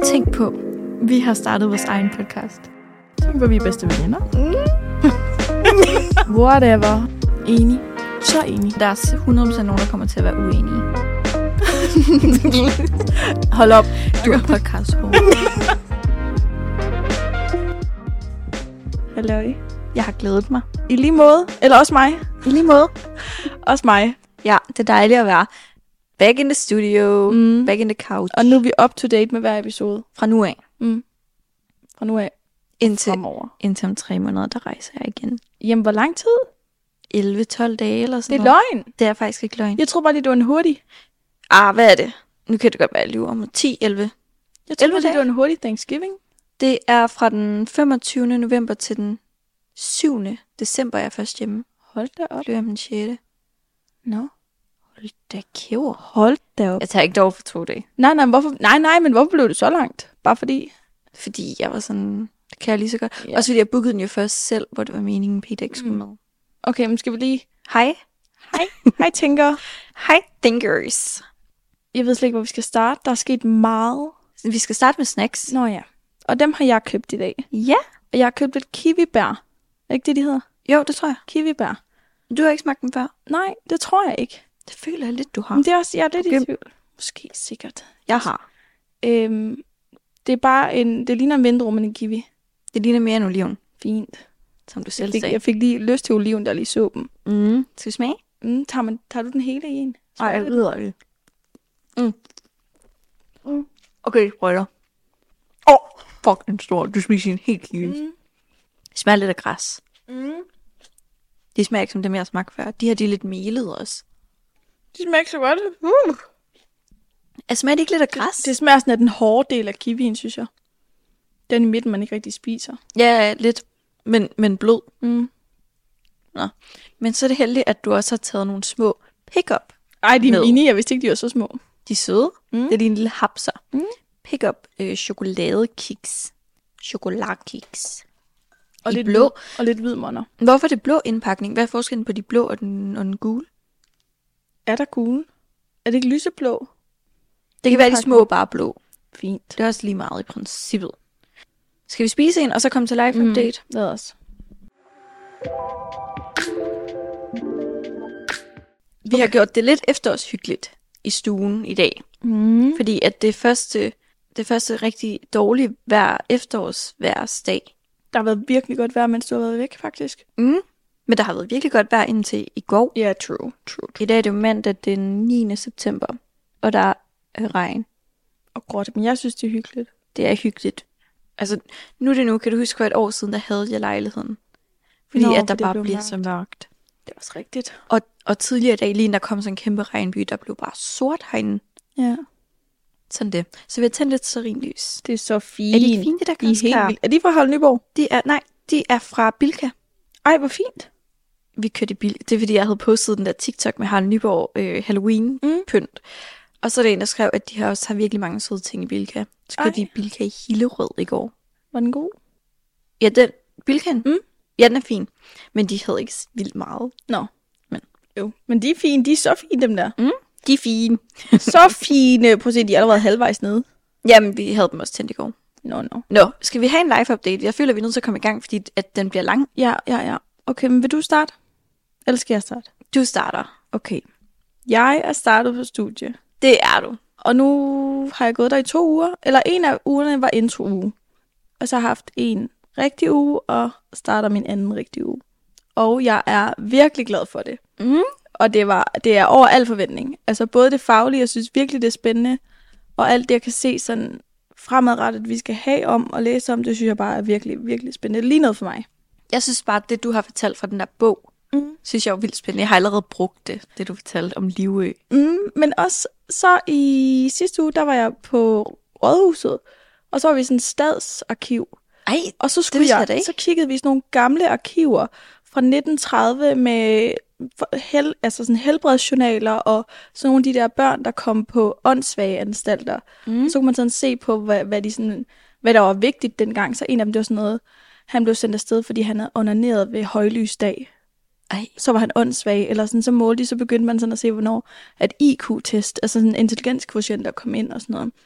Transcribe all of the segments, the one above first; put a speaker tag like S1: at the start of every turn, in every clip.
S1: Tænk på, vi har startet vores egen podcast.
S2: Tænk på, vi er bedste venner. Whatever.
S1: Enig.
S2: Så enig.
S1: Der er 100% nogen, der kommer til at være uenige.
S2: Hold op.
S1: Du er podcast -hår.
S2: Halløj.
S1: Jeg har glædet mig.
S2: I lige måde. Eller også mig.
S1: I lige måde.
S2: Også mig.
S1: Ja, det er dejligt at være back in the studio. Back in the couch.
S2: Og nu er vi up to date med hver episode.
S1: Fra nu af.
S2: Fra nu af.
S1: Indtil om 3 måneder, der rejser jeg igen.
S2: Jamen, hvor lang tid?
S1: 11-12 dage eller sådan
S2: Det er
S1: noget.
S2: løgn.
S1: Det er faktisk ikke løgn.
S2: Jeg tror bare lige, det var en hurtig.
S1: Hvad er det? Nu kan det godt være, at jeg lyver om 10-11.
S2: Jeg tror bare lige, det var en hurtig Thanksgiving.
S1: Det er fra den 25. november til den 7. december, jeg er først hjemme.
S2: Hold da op.
S1: Flyver jeg den 6.
S2: Nå.
S1: Hold da kæver.
S2: Hold da op.
S1: Jeg tager ikke dog for 2 dage.
S2: Nej, men hvorfor blev det så langt? Bare fordi?
S1: Fordi jeg var sådan, det kan jeg lige så godt.
S2: Ja.
S1: Også fordi jeg bookede den jo først selv, hvor det var meningen, Peter ikke skulle med.
S2: Okay, men skal vi lige...
S1: Hej.
S2: Hej, tænker.
S1: Hej, thinkers.
S2: Jeg ved slet ikke, hvor vi skal starte. Der er sket meget.
S1: Vi skal starte med snacks.
S2: Nå ja. Og dem har jeg købt i dag.
S1: Ja.
S2: Og jeg har købt et kiwibær. Er det ikke det, de hedder?
S1: Jo, det tror jeg.
S2: Kiwibær.
S1: Du har ikke smagt dem før?
S2: Nej, det tror jeg ikke.
S1: Det føler jeg lidt, du har.
S2: Men det er også, jeg er lidt
S1: Okay.
S2: i tvivl. Måske, sikkert.
S1: Jeg har.
S2: Det er bare det ligner en vindrum, en kiwi.
S1: Det ligner mere en oliven,
S2: Fint.
S1: som du selv sagde.
S2: Jeg fik lige lyst til oliven, der lige så dem.
S1: Skal vi smage?
S2: Tager du den hele i en?
S1: Nej, jeg ved det. Okay, brødder. Fuck, den stor. Du spiser en helt kiwi. Det smager lidt af græs. De smager ikke som dem, jeg har smagt før. De her, de er lidt melede også.
S2: Det smager ikke så godt.
S1: Smager det ikke lidt af græs?
S2: Det smager sådan af den hårde del af kiwien, synes jeg. Den i midten, man ikke rigtig spiser.
S1: Ja, lidt. Men blød. Nå. Men så er det heldigt, at du også har taget nogle små pick-up.
S2: Ej, de er
S1: Med.
S2: mini. Jeg vidste ikke, de var så små.
S1: De er søde. Det er dine lille hapser. Pick-up chokoladekiks. Chokoladekiks.
S2: Og
S1: I
S2: lidt
S1: blå.
S2: Og lidt hvid monner.
S1: Hvorfor er det blå indpakning? Hvad er forskellen på de blå og den gule?
S2: Er der gule? Er det ikke lyseblå?
S1: Det kan være de små bare blå.
S2: Fint.
S1: Det er også lige meget i princippet. Skal vi spise en, og så komme til live update?
S2: Lad os.
S1: Vi har gjort det lidt efterårshyggeligt i stuen i dag. Fordi at det første rigtig dårlige efterårsværsdag.
S2: Der har været virkelig godt vejr, mens du har været væk, faktisk.
S1: Men der har været virkelig godt vejr indtil i går.
S2: Ja, true.
S1: I dag er det jo mandag den 9. september, og der er regn.
S2: Og gråt, men jeg synes, det er hyggeligt.
S1: Det er hyggeligt. Altså, kan du huske, for et år siden, der havde jeg lejligheden. Fordi at der
S2: det
S1: bare
S2: blev
S1: bliver
S2: mørkt.
S1: så mørkt.
S2: Det er også rigtigt.
S1: Og tidligere i dag, lige der kom sådan en kæmpe regnby, der blev bare sort herinde.
S2: Ja.
S1: Sådan det. Så vi har tændt lidt serinlys.
S2: Det er så fint.
S1: Er de ikke fine, det der
S2: De er helt
S1: græskar?
S2: vildt. Er de fra Hold Nyborg?
S1: De er fra Bilka.
S2: Ej, hvor fint.
S1: Vi kørte i bil. Det er fordi, jeg havde postet den der TikTok med Harald Nyborg Halloween-pynt. Og så er der en, der skrev, at de også har virkelig mange søde ting i Bilka. Så kørte de i Bilka i Hillerød i går.
S2: Var den god?
S1: Ja, den Bilkaen. Ja, den er fin. Men de havde ikke vildt meget.
S2: Nå.
S1: Men.
S2: Men de er fine. De er så fine, dem der.
S1: De er fine.
S2: Så fine. Prøv at se, de er allerede halvvejs nede.
S1: Jamen, vi havde dem også tændt i går.
S2: Nå.
S1: Nå, skal vi have en live-update? Jeg føler, vi er nødt til at komme i gang, fordi at den bliver lang.
S2: Ja. Okay, men vil du starte? Eller skal jeg starte?
S1: Du starter.
S2: Okay. Jeg er startet på studie.
S1: Det er du.
S2: Og nu har jeg gået der i 2 uger. Eller en af ugerne var intro-uge. Og så har jeg haft en rigtig uge, og starter min anden rigtige uge. Og jeg er virkelig glad for det. Og det er over al forventning. Altså både det faglige, jeg synes virkelig, det er spændende. Og alt det, jeg kan se sådan fremadrettet, vi skal have om og læse om, det synes jeg bare er virkelig, virkelig spændende. Det er lige noget for mig.
S1: Jeg synes bare, at det, du har fortalt fra den der bog, synes jeg er vildt spændende. Jeg har allerede brugt det du fortalte om Livø.
S2: Men også så i sidste uge, der var jeg på Rådhuset, og så var vi sådan et stadsarkiv.
S1: Ej,
S2: og så så kiggede vi i sådan nogle gamle arkiver fra 1930 med sådan helbredsjournaler og sådan nogle af de der børn, der kom på åndssvage anstalter. Så kunne man sådan se på, hvad der var vigtigt dengang. Så en af dem, det var sådan noget, han blev sendt afsted, fordi han havde onaneret ved højlysdag.
S1: Ej.
S2: Så var han åndssvag, eller sådan, så målte de, så begyndte man sådan at se, hvornår at IQ-test, altså sådan en intelligenskvotient, der kom ind og sådan noget.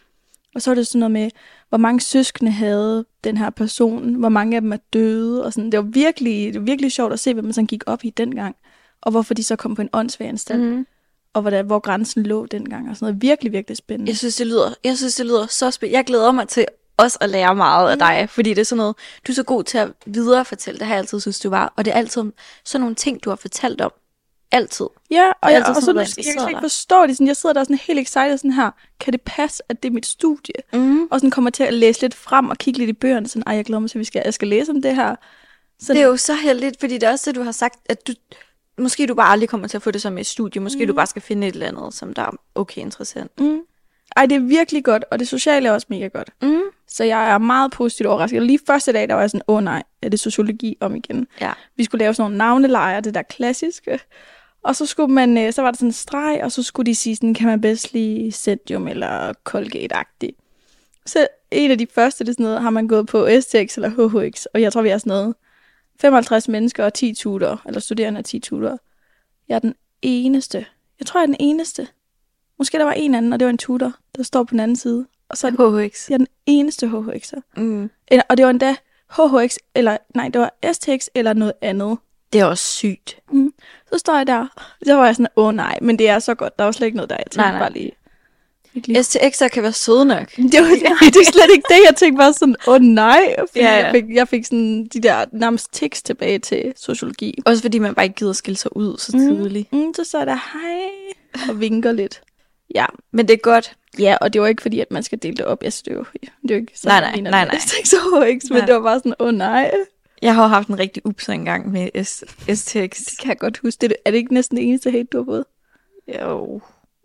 S2: Og så var det sådan noget med, hvor mange søskende havde den her person, hvor mange af dem er døde, og sådan. Det var virkelig sjovt at se, hvad man sådan gik op i dengang, og hvorfor de så kom på en åndssvageanstalt, og hvor grænsen lå dengang, og sådan noget. Virkelig, virkelig spændende.
S1: Jeg synes, det lyder så spændende. Jeg glæder mig til også at lære meget af dig, fordi det er sådan noget, du er så god til at viderefortælle, det har jeg altid synes, du var, og det er altid sådan nogle ting, du har fortalt om. Altid.
S2: Ja, og jeg
S1: altid
S2: kan slet ikke forstå det. Sådan, jeg sidder der sådan helt excited sådan her, kan det passe, at det er mit studie? Og sådan kommer til at læse lidt frem og kigge lidt i bøgerne, sådan, jeg glæder mig til, at jeg skal læse om det her. Så
S1: det er jo så heldigt, fordi det er også det, du har sagt, at måske du bare aldrig kommer til at få det som et studie, måske du bare skal finde et eller andet, som der er okay interessant.
S2: Ej, det er virkelig godt, og det sociale er også mega godt. Så jeg er meget positivt overrasket. Lige første dag, der var jeg sådan, nej, er det sociologi om igen?
S1: Ja. Vi
S2: skulle lave sådan nogle navnelejer, det der klassiske. Og så skulle man, så var der sådan en streg, og så skulle de sige sådan, kan man bedst lide Centium eller Colgate-agtigt. Så en af de første, det er sådan noget, har man gået på STX eller HHX, og jeg tror, vi er sådan noget 55 mennesker og 10 tutorer, eller studerende og 10 tutorer. Jeg er den eneste. Jeg tror, jeg er den eneste. Måske der var en anden, og det var en tutor, der står på den anden side. Og så
S1: HHX.
S2: Jeg er den eneste HHX'er. Og det var endda HHX, eller nej, det var STX eller noget andet.
S1: Det er også sygt.
S2: Så står jeg der, så var jeg sådan, nej, men det er så godt, der var slet ikke noget der, jeg tænkte bare lige.
S1: STX'er kan være søde nok.
S2: Det er slet ikke det, jeg tænkte bare sådan, nej, jeg fik sådan de der nærmest tekst tilbage til sociologi.
S1: Også fordi man bare ikke gider skille sig ud så tidligt.
S2: Så står jeg der, hej, og vinker lidt. Ja,
S1: men det er godt.
S2: Ja, og det var ikke fordi, at man skal dele det op. Jeg synes, det er jo ikke sådan,
S1: nej.
S2: Men det var bare sådan, nej.
S1: Jeg har haft en rigtig upser engang med STX.
S2: Det kan jeg godt huske. Er det ikke næsten det eneste hate, du har fået?
S1: Jo.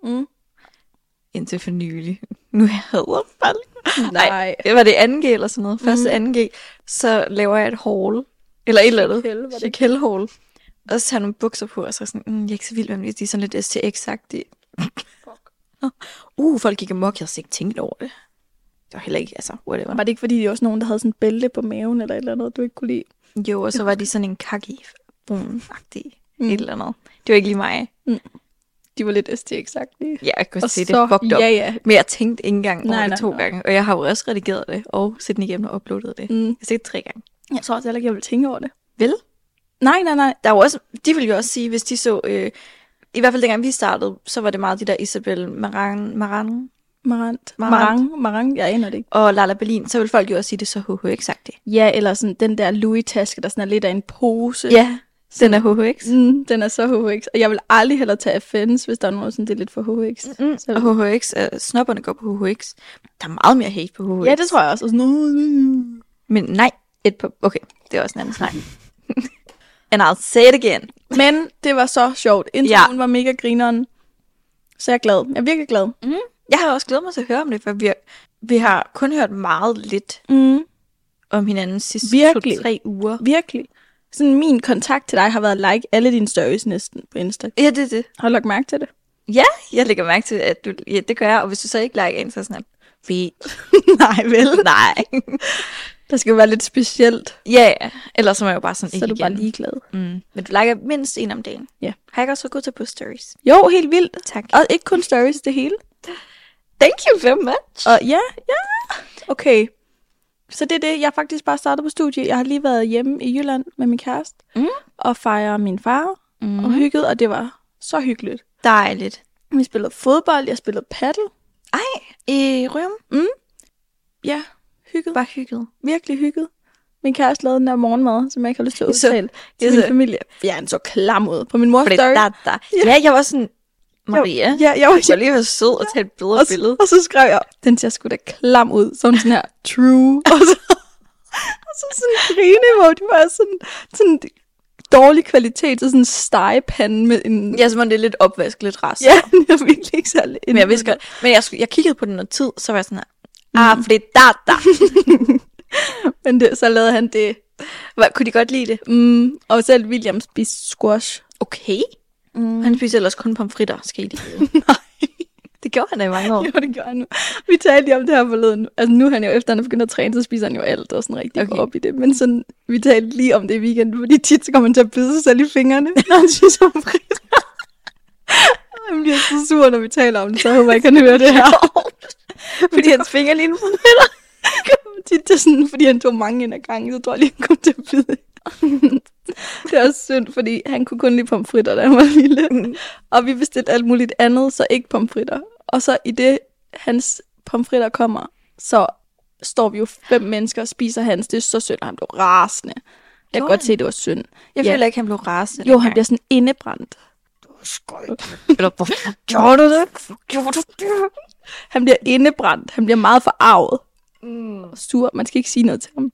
S1: Indtil for nylig. Nu hader jeg
S2: Nej.
S1: Var det 2G eller sådan noget? Første 2G. Så laver jeg et haul. Eller et eller andet. Chikel haul. Og så tager jeg nogle bukser på, og så sådan, jeg er ikke så vild med dem. De er sådan lidt STX-agtige. Folk gik amok. Jeg havde ikke tænkt over det. Det var heller ikke, whatever.
S2: Var det ikke, fordi de også nogen, der havde sådan en bælte på maven, eller et eller andet, du ikke kunne lide?
S1: Jo, og så var de sådan en kaki-brun-agtige. Et eller andet. Det var ikke lige mig.
S2: De var lidt STX-agtige.
S1: Ja, jeg kunne se det fucked up.
S2: Ja.
S1: Men jeg tænkte ikke engang over det 2 gange. Og jeg har jo også redigeret det, og set den igennem og uploadet det. Jeg har set det 3 gange.
S2: Jeg tror også heller ikke, jeg ville tænke over det.
S1: Vel?
S2: Nej.
S1: Der var også, de ville jo også sige, hvis de så... I hvert fald dengang vi startede, så var det meget de der Isabel Marant, jeg aner det ikke. Og Lala Berlin, så vil folk jo også sige det så HHX-agtigt.
S2: Ja, eller sådan den der Louis-taske, der sådan er lidt af en pose.
S1: Ja, den er HHX.
S2: Den er så HHX. Og jeg vil aldrig heller tage offense, hvis der er noget sådan, det er lidt for HHX.
S1: Og HHX, snobberne går på HHX. Der er meget mere hate på HHX.
S2: Ja, det tror jeg også.
S1: Men nej, okay, det er også en anden snak. And I'll say it again.
S2: Men det var så sjovt. Interviewen var mega grineren. Så jeg er glad. Jeg er virkelig glad.
S1: Jeg har også glædet mig til at høre om det, for vi har kun hørt meget lidt om hinanden sidste 2-3 uger. Virkelig.
S2: Sådan min kontakt til dig har været like alle dine stories næsten på Insta.
S1: Ja, det er det.
S2: Har du lagt mærke til det?
S1: Ja, jeg lægger mærke til, at det gør jeg. Og hvis du så ikke liker en, så sådan her.
S2: Nej, vel?
S1: Nej.
S2: Der skal jo være lidt specielt.
S1: Ja, ellers så er jeg jo bare sådan,
S2: så er du bare ligeglad.
S1: Men du liker mindst en om dagen.
S2: Ja.
S1: Har jeg også så god til på stories?
S2: Jo, helt vildt.
S1: Tak.
S2: Og ikke kun stories, det hele.
S1: Thank you very much.
S2: Og ja. Okay. Så det er det. Jeg har faktisk bare startet på studie. Jeg har lige været hjemme i Jylland med min kæreste. Og fejrer min far. Og hygget, og det var så hyggeligt.
S1: Dejligt.
S2: Vi spillede fodbold, jeg spillede paddle.
S1: Ej, i Røm?
S2: Ja, hygget.
S1: Bare hygget.
S2: Virkelig hygget. Min kæreste lavede den der morgenmad, som jeg ikke har lyst til at udtale til min familie. Jeg er så klam ud på min mors story.
S1: Ja, jeg var sådan, Maria, jeg var lige være sød og tage et bedre billede.
S2: Og så skrev jeg, den ser sgu da klam ud, som sådan her, true. og så sådan grine, hvor det var sådan dårlig kvalitet, så sådan en stegepande med en...
S1: Ja, som om det er lidt opvask, lidt rest.
S2: Ja, jeg er virkelig ikke særlig...
S1: Men jeg vidste godt, men jeg kiggede på den noget tid, så var jeg sådan her, frittata.
S2: Men så lavede han det.
S1: Kunne de godt lide det?
S2: Og selv William spiste squash.
S1: Okay. Han spiser ellers kun pomfritter, skal I det?
S2: Nej.
S1: Det gjorde han da i mange år.
S2: Jo, det gjorde han nu. Vi talte lige om det her forleden. Altså nu han jo, efter han er begyndt at træne, så spiser han jo alt og sådan rigtig op i det. Men sådan, vi talte lige om det i weekenden, fordi tit så kommer han til at bide sig selv i fingrene, når han spiser pomfritter. Han bliver så sur, når vi taler om det, så jeg håber ikke, han hører det her.
S1: Fordi hans fingre lige nu pomfritter.
S2: Det er sådan, fordi han tog mange ind ad gangen, så tror jeg lige, han kom til at bide. Det er også synd, fordi han kunne kun lide pomfritter, da han var lille. Og vi bestilte alt muligt andet, så ikke pomfritter. Og så i det, hans pomfritter kommer, så står vi jo 5 mennesker og spiser hans. Det er så synd, og han blev rasende. Jeg kan godt se, det var synd.
S1: Jeg føler ikke, han blev rasende.
S2: Jo, han bliver sådan indebrændt.
S1: Eller hvorfor gjorde du det? Hvorfor gjorde du det?
S2: Han bliver indebrændt. Han bliver meget forarvet. Og sur. Man skal ikke sige noget til ham.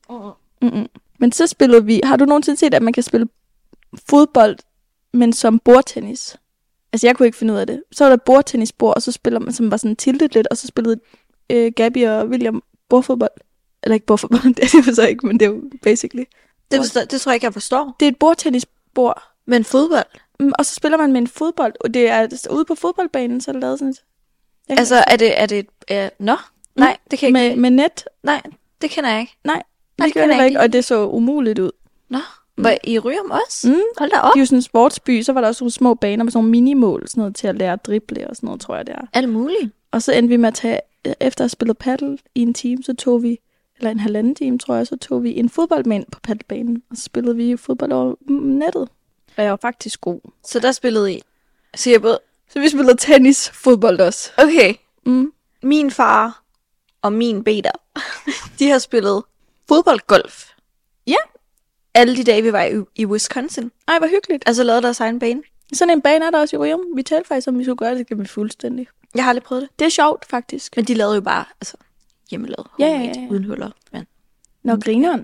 S2: Men så spillede vi... Har du nogensinde set, at man kan spille fodbold, men som bordtennis? Altså, jeg kunne ikke finde ud af det. Så var der bordtennisbord, og så spiller man, som var sådan tiltet lidt, og så spillede Gabby og William bordfodbold. Eller ikke bordfodbold, det er det så ikke, men det er jo basically.
S1: Det tror jeg ikke, jeg forstår.
S2: Det er et bordtennisbord.
S1: Men fodbold?
S2: Og så spiller man med en fodbold, og det er ude på fodboldbanen, så er det lavet sådan et...
S1: Altså, er det nå? Nej, det kan jeg ikke.
S2: Med net?
S1: Nej, det kender jeg ikke.
S2: Nej, det gør jeg ikke, og det så umuligt ud.
S1: Nå, var I Ryum også? Hold da op.
S2: De er jo sådan en sportsby, så var der også nogle små baner med sådan nogle minimål, sådan noget til at lære at drible og sådan noget, tror jeg det er.
S1: Alt muligt.
S2: Og så endte vi med at tage, efter at have spillet paddle i en time, så tog vi, eller en halvanden time, tror jeg, så tog vi en fodbold med ind på paddelbanen, og så spillede vi fodbold over nettet. Og jeg var faktisk god.
S1: Så der spillede I?
S2: Så vi spillede tennis, fodbold også.
S1: Okay. Min far og min Peter, de har spillet fodboldgolf.
S2: Ja.
S1: Alle de dage, vi var i Wisconsin.
S2: Ej, hvor hyggeligt.
S1: Altså lavede deres egen bane.
S2: Sådan en bane er der også i Ryum. Vi talte faktisk om, vi skulle gøre det, kan vi fuldstændig.
S1: Jeg har aldrig prøvet det.
S2: Det er sjovt, faktisk.
S1: Men de lavede jo bare hjemmelavet.
S2: Ja.
S1: Uden huller. Men.
S2: Nå, grineren.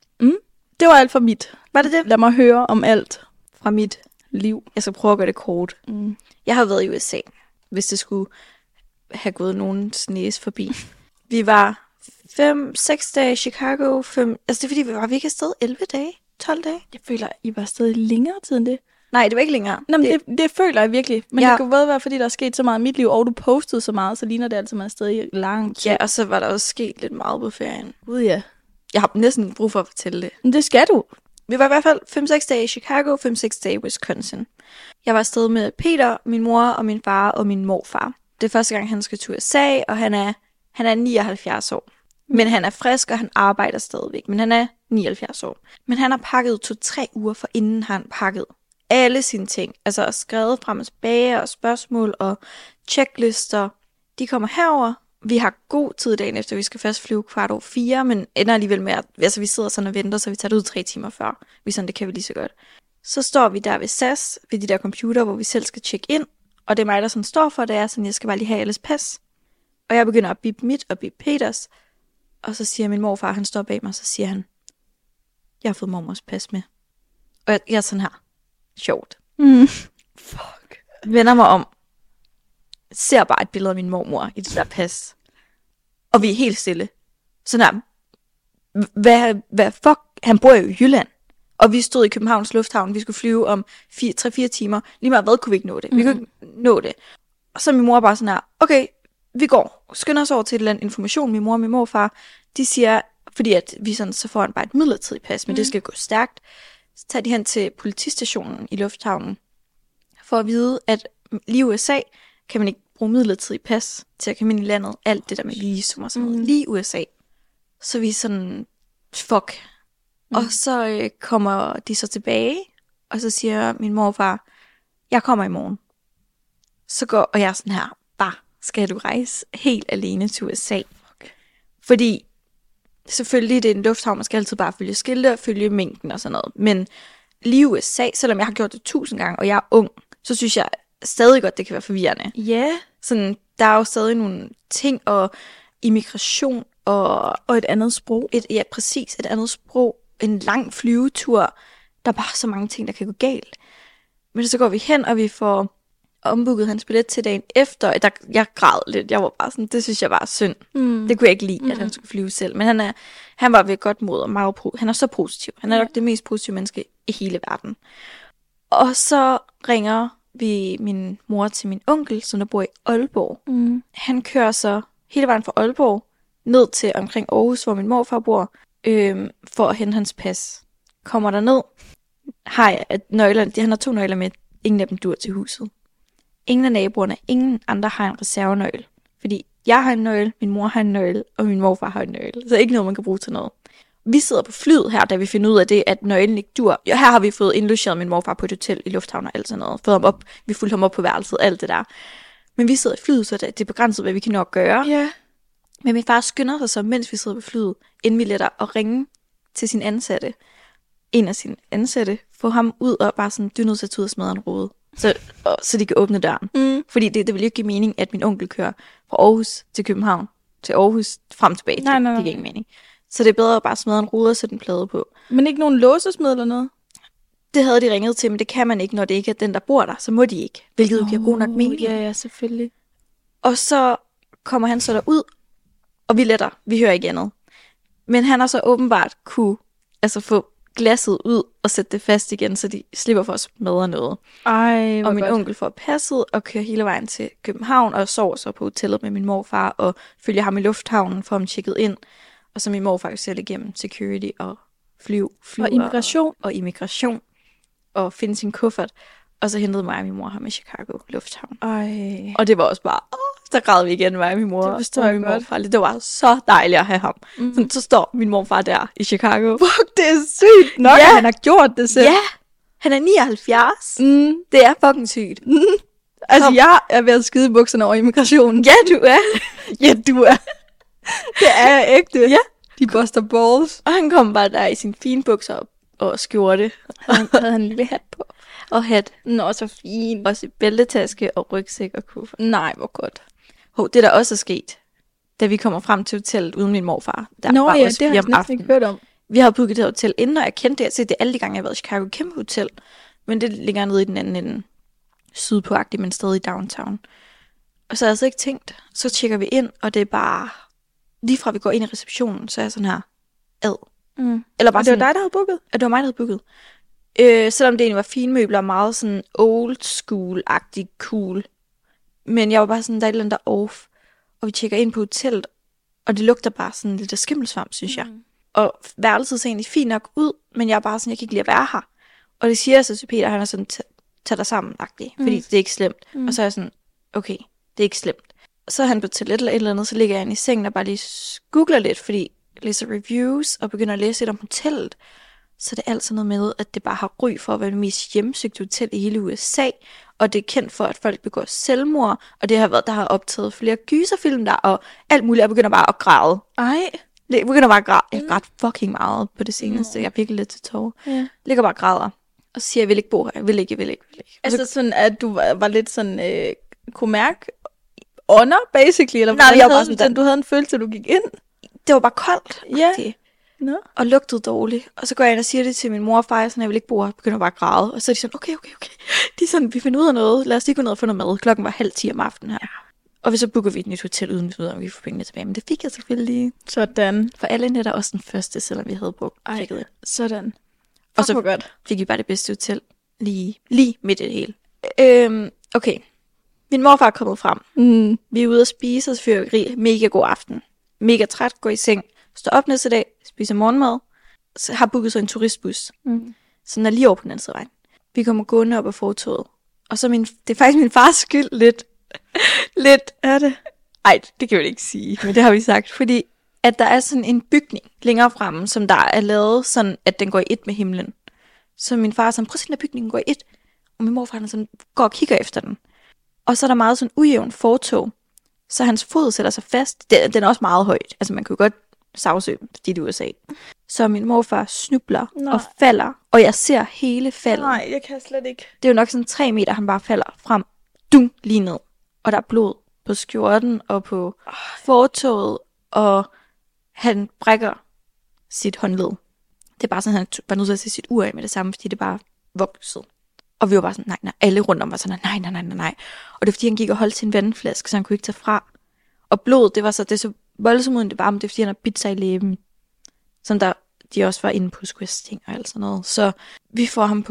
S2: Det var alt for mit.
S1: Var det det?
S2: Lad mig høre om alt
S1: fra mit
S2: liv.
S1: Jeg skal prøve at gøre det kort. Jeg har været i USA, hvis det skulle have gået nogens næse forbi. Vi var 5-6 dage i Chicago. 5, altså det er fordi, vi ikke afsted 11 dage? 12 dage?
S2: Jeg føler, I var afsted længere tid end det.
S1: Nej, det var ikke længere.
S2: Nå, men det føler jeg virkelig. Men det kunne både være, fordi der er sket så meget i mit liv, og du postede så meget, så ligner det altid, man er afsted i lang tid.
S1: Ja, og så var der også sket lidt meget på ferien.
S2: Gud ja.
S1: Jeg har næsten brug for at fortælle det.
S2: Men det skal du.
S1: Vi var i hvert fald 5-6 dage i Chicago, 5-6 dage i Wisconsin. Jeg var afsted med Peter, min mor og min far og min morfar. Det er første gang, han skal til USA, og han er 79 år. Men han er frisk, og han arbejder stadigvæk. Men han er 79 år. Men han har pakket 2-3 uger for inden han pakket alle sine ting. Altså skrevet frem og tilbage og spørgsmål og checklister. De kommer herover. Vi har god tid dagen efter. Vi skal først flyve 4:15, men ender alligevel med, vi sidder sådan og venter, så vi tager det ud 3 timer før. Vi sådan, det kan vi lige så godt. Så står vi der ved SAS, ved de der computer, hvor vi selv skal tjekke ind. Og det er mig, der sådan står for, det er sådan, jeg skal bare lige have alles pas. Og jeg begynder at bippe mit og bippe Peters. Og så siger min morfar, han står bag mig, og så siger han, jeg har fået mormors pas med. Og jeg er sådan her, sjovt.
S2: Fuck.
S1: Vender mig om, ser bare et billede af min mormor i det der pas. Og vi er helt stille. Sådan her, hvad fuck, han bor jo i Jylland. Og vi stod i Københavns Lufthavn, vi skulle flyve om 3-4 timer. Lige meget hvad kunne vi ikke nå det. Vi kunne ikke nå det. Og så min mor bare sådan her, okay, vi går. Skynder os over til et eller andet information. Min mor og min morfar, de siger, fordi at vi sådan, så får han bare et midlertidigt pas, men det skal gå stærkt. Så tager de hen til politistationen i lufthavnen, for at vide, at lige i USA kan man ikke bruge midlertidigt pas til at komme ind i landet. Alt det der med visum og sådan noget. Lige i USA. Så vi er sådan, fuck. Og så kommer de så tilbage, og så siger min morfar, jeg kommer i morgen. Så går, og jeg er sådan her, bare skal du rejse helt alene til USA? Fuck. Fordi selvfølgelig det er en lufthavn, man skal altid bare følge skilte og følge mængden og sådan noget. Men lige i USA, selvom jeg har gjort det 1000 gange, og jeg er ung, så synes jeg stadig godt, det kan være forvirrende.
S2: Ja. Yeah.
S1: Sådan, der er jo stadig nogle ting, og immigration, og
S2: et andet sprog.
S1: Ja, præcis, et andet sprog. En lang flyvetur. Der er bare så mange ting, der kan gå galt. Men så går vi hen, og vi får ombooket hans billet til dagen efter. Jeg græd lidt. Jeg var bare sådan, det synes jeg var synd. Det kunne jeg ikke lide, at han skulle flyve selv. Men han var ved godt mod, og meget han er så positiv. Han er nok det mest positive menneske i hele verden. Og så ringer vi min mor til min onkel, som der bor i Aalborg. Han kører så hele vejen fra Aalborg ned til omkring Aarhus, hvor min morfar bor, for at hente hans pas. Kommer der ned, har jeg nøglerne, han har 2 nøgler med, ingen af dem dur til huset. Ingen af naboerne, ingen andre har en reservenøgle, fordi Jeg har en nøgle, min mor har en nøgle, og min morfar har en nøgle. Så ikke noget, man kan bruge til noget. Vi sidder på flyet her, da vi finder ud af det, at nøglen ikke dur. Her har vi fået indlogeret min morfar på et hotel i lufthavnen og alt sådan noget. Fået ham op, vi fulgte ham op på værelset, alt det der. Men vi sidder i flyet, så det er begrænset, hvad vi kan nok gøre.
S2: Ja.
S1: Men min far skynder sig så, mens vi sidder på flyet, inden vi letter at ringe til sin ansatte. En af sine ansatte, få ham ud og bare sådan, du er nødt til at tage ud og smadre en rode. Så de kan åbne døren. Fordi det vil jo ikke give mening, at min onkel kører fra Aarhus til København, til Aarhus, frem tilbage.
S2: Nej.
S1: Det giver ikke mening. Så det er bedre at bare smadre en rude og sætte en plade på.
S2: Men ikke nogen låsesmed eller noget?
S1: Det havde de ringet til, men det kan man ikke, når det ikke er den, der bor der. Så må de ikke, hvilket jo giver god nok mening.
S2: Ja, selvfølgelig.
S1: Og så kommer han så derud, og vi letter. Vi hører ikke andet. Men han har så åbenbart kunne få glasset ud og sætte det fast igen, så de slipper for at smadre noget.
S2: Ej,
S1: Og min onkel får passet og kører hele vejen til København og sover så på hotellet med min morfar og følger ham i lufthavnen for ham tjekket ind. Og så min morfar selv igennem security og fly
S2: og immigration.
S1: Og immigration og finde sin kuffert. Og så hentede mig og min mor ham i Chicago Lufthavn.
S2: Ej.
S1: Og det var også bare, så græd vi igen, mig og min mor.
S2: Det forstår jeg
S1: min
S2: godt.
S1: morfar. Det var så dejligt at have ham. Så står min morfar der i Chicago.
S2: Fuck, det er sygt nok,
S1: Ja.
S2: at han har gjort det selv.
S1: Ja, han er 79. Det er fucking sygt.
S2: Altså, jeg er ved at skide i bukserne over immigrationen.
S1: Ja, du er.
S2: Ja, du er. Det er ægte.
S1: Ja.
S2: De buster balls.
S1: Og han kom bare der i sine fine bukser og skjorte.
S2: Havde han en lille hat på.
S1: Og hat.
S2: Nå, så fint.
S1: Også i bæltetaske og rygsæk og kuffert.
S2: Nej, hvor godt.
S1: Det der også er sket, da vi kommer frem til hotellet uden min morfar. Der
S2: Nå
S1: var
S2: ja,
S1: også
S2: det har jeg næsten ikke hørt om.
S1: Vi har booket det hotel inden, og jeg kendte det. Jeg set det alle de gange, jeg har været i Chicago. Kæmpe hotel. Men det ligger nede i den anden ende. Sydpå-agtigt, men stadig i downtown. Og så har jeg altså ikke tænkt. Så tjekker vi ind, og det er bare... Lige fra vi går ind i receptionen, så er jeg sådan her... Eller bare
S2: Og det var
S1: sådan,
S2: dig, der havde booket?
S1: at det var mig, der havde booket. Selvom det egentlig var fine møbler, og meget sådan old school-agtig cool. Men jeg var bare sådan, der er et eller andet der off. Og vi tjekker ind på hotellet, og det lugter bare sådan lidt af skimmelsvamp, synes jeg. Og værelset ser egentlig fint nok ud, men jeg er bare sådan, jeg kan ikke lide at være her. Og det siger jeg så til Peter, han er sådan, tag dig sammen-agtig, fordi det er ikke slemt. Og så er jeg sådan, okay, det er ikke slemt. Og så er han på toilet eller et eller andet, så ligger jeg inde i sengen og bare lige googler lidt, fordi jeg læser reviews og begynder at læse lidt om hotellet. Så det er altid noget med, at det bare har ry for at være det mest hjemsøgte hotel i hele USA. Og det er kendt for, at folk begår selvmord. Og det har været, der har optaget flere gyserfilm der, og alt muligt. Jeg begynder bare at græde.
S2: Ej.
S1: Jeg begynder bare at græde. Jeg græd fucking meget på det seneste. Jeg er virkelig lidt til tårer.
S2: Ja.
S1: Ligger bare og græder. Og så siger jeg vil ikke bo her. Jeg vil ikke.
S2: Altså sådan, at du var lidt sådan, kunne mærke ånder, basically? Eller
S1: Nej,
S2: hvordan
S1: jeg var
S2: havde
S1: bare
S2: du
S1: sådan,
S2: du havde en følelse, at du gik ind?
S1: Det var bare koldt.
S2: Ja.
S1: Det.
S2: Nå.
S1: Og lugtede dårligt. Og så går jeg ind og siger det til min mor og far, sådan, jeg vil ikke bo her. Jeg begynder bare at græde. Og så er de sådan, okay. De er sådan, vi finder ud af noget. Lad os lige gå ned og få noget mad. Klokken var 9:30 om aftenen her. Ja. Og så booker vi et nyt hotel, uden vi ved, om vi får pengene tilbage. Men det fik jeg selvfølgelig.
S2: Sådan.
S1: For alle nætter også den første, selvom vi havde brugt tjekket ind.
S2: Sådan.
S1: Og så
S2: godt.
S1: fik vi bare det bedste hotel. Lige midt i det hele. Okay. Min morfar er kommet frem. Vi er ude at spise og fyrværkeri. Mega god aften. Mega træt, går i seng. Står op næste dag, spiser morgenmad. Så har booket så en turistbus. Så den er lige over på den anden side af vejen. Vi kommer gående op ad fortovet. Og så det er faktisk min fars skyld lidt. Lidt er det. Ej, det kan jeg ikke sige, men det har vi sagt. Fordi at der er sådan en bygning længere fremme, som der er lavet sådan, at den går i et med himlen. Så min far er sådan, prøv at se, den der bygningen går i et. Og min morfar sådan, går og kigger efter den. Og så er der meget sådan ujævn fortov. Så hans fod sætter sig fast. Den er også meget højt. Altså man kan jo godt sagsøge, fordi det er USA. Så min morfar snubler og falder. Og jeg ser hele faldet.
S2: Nej, jeg kan slet ikke.
S1: Det er jo nok sådan 3 meter, han bare falder frem. Dum, lige ned. Og der er blod på skjorten og på fortovet. Og han brækker sit håndled. Det er bare sådan, han var nødt til at se sit ur af med det samme, fordi det bare voksede. Og vi var bare sådan, nej. Alle rundt om var sådan, nej. Og det er fordi, han gik og holdt sin vandflaske, så han kunne ikke tage fra. Og blod, det er så voldsomt uden det bare, men det er fordi, han har bidt sig i læben. Som de også var inde på squisting og alt sådan noget. Så vi får ham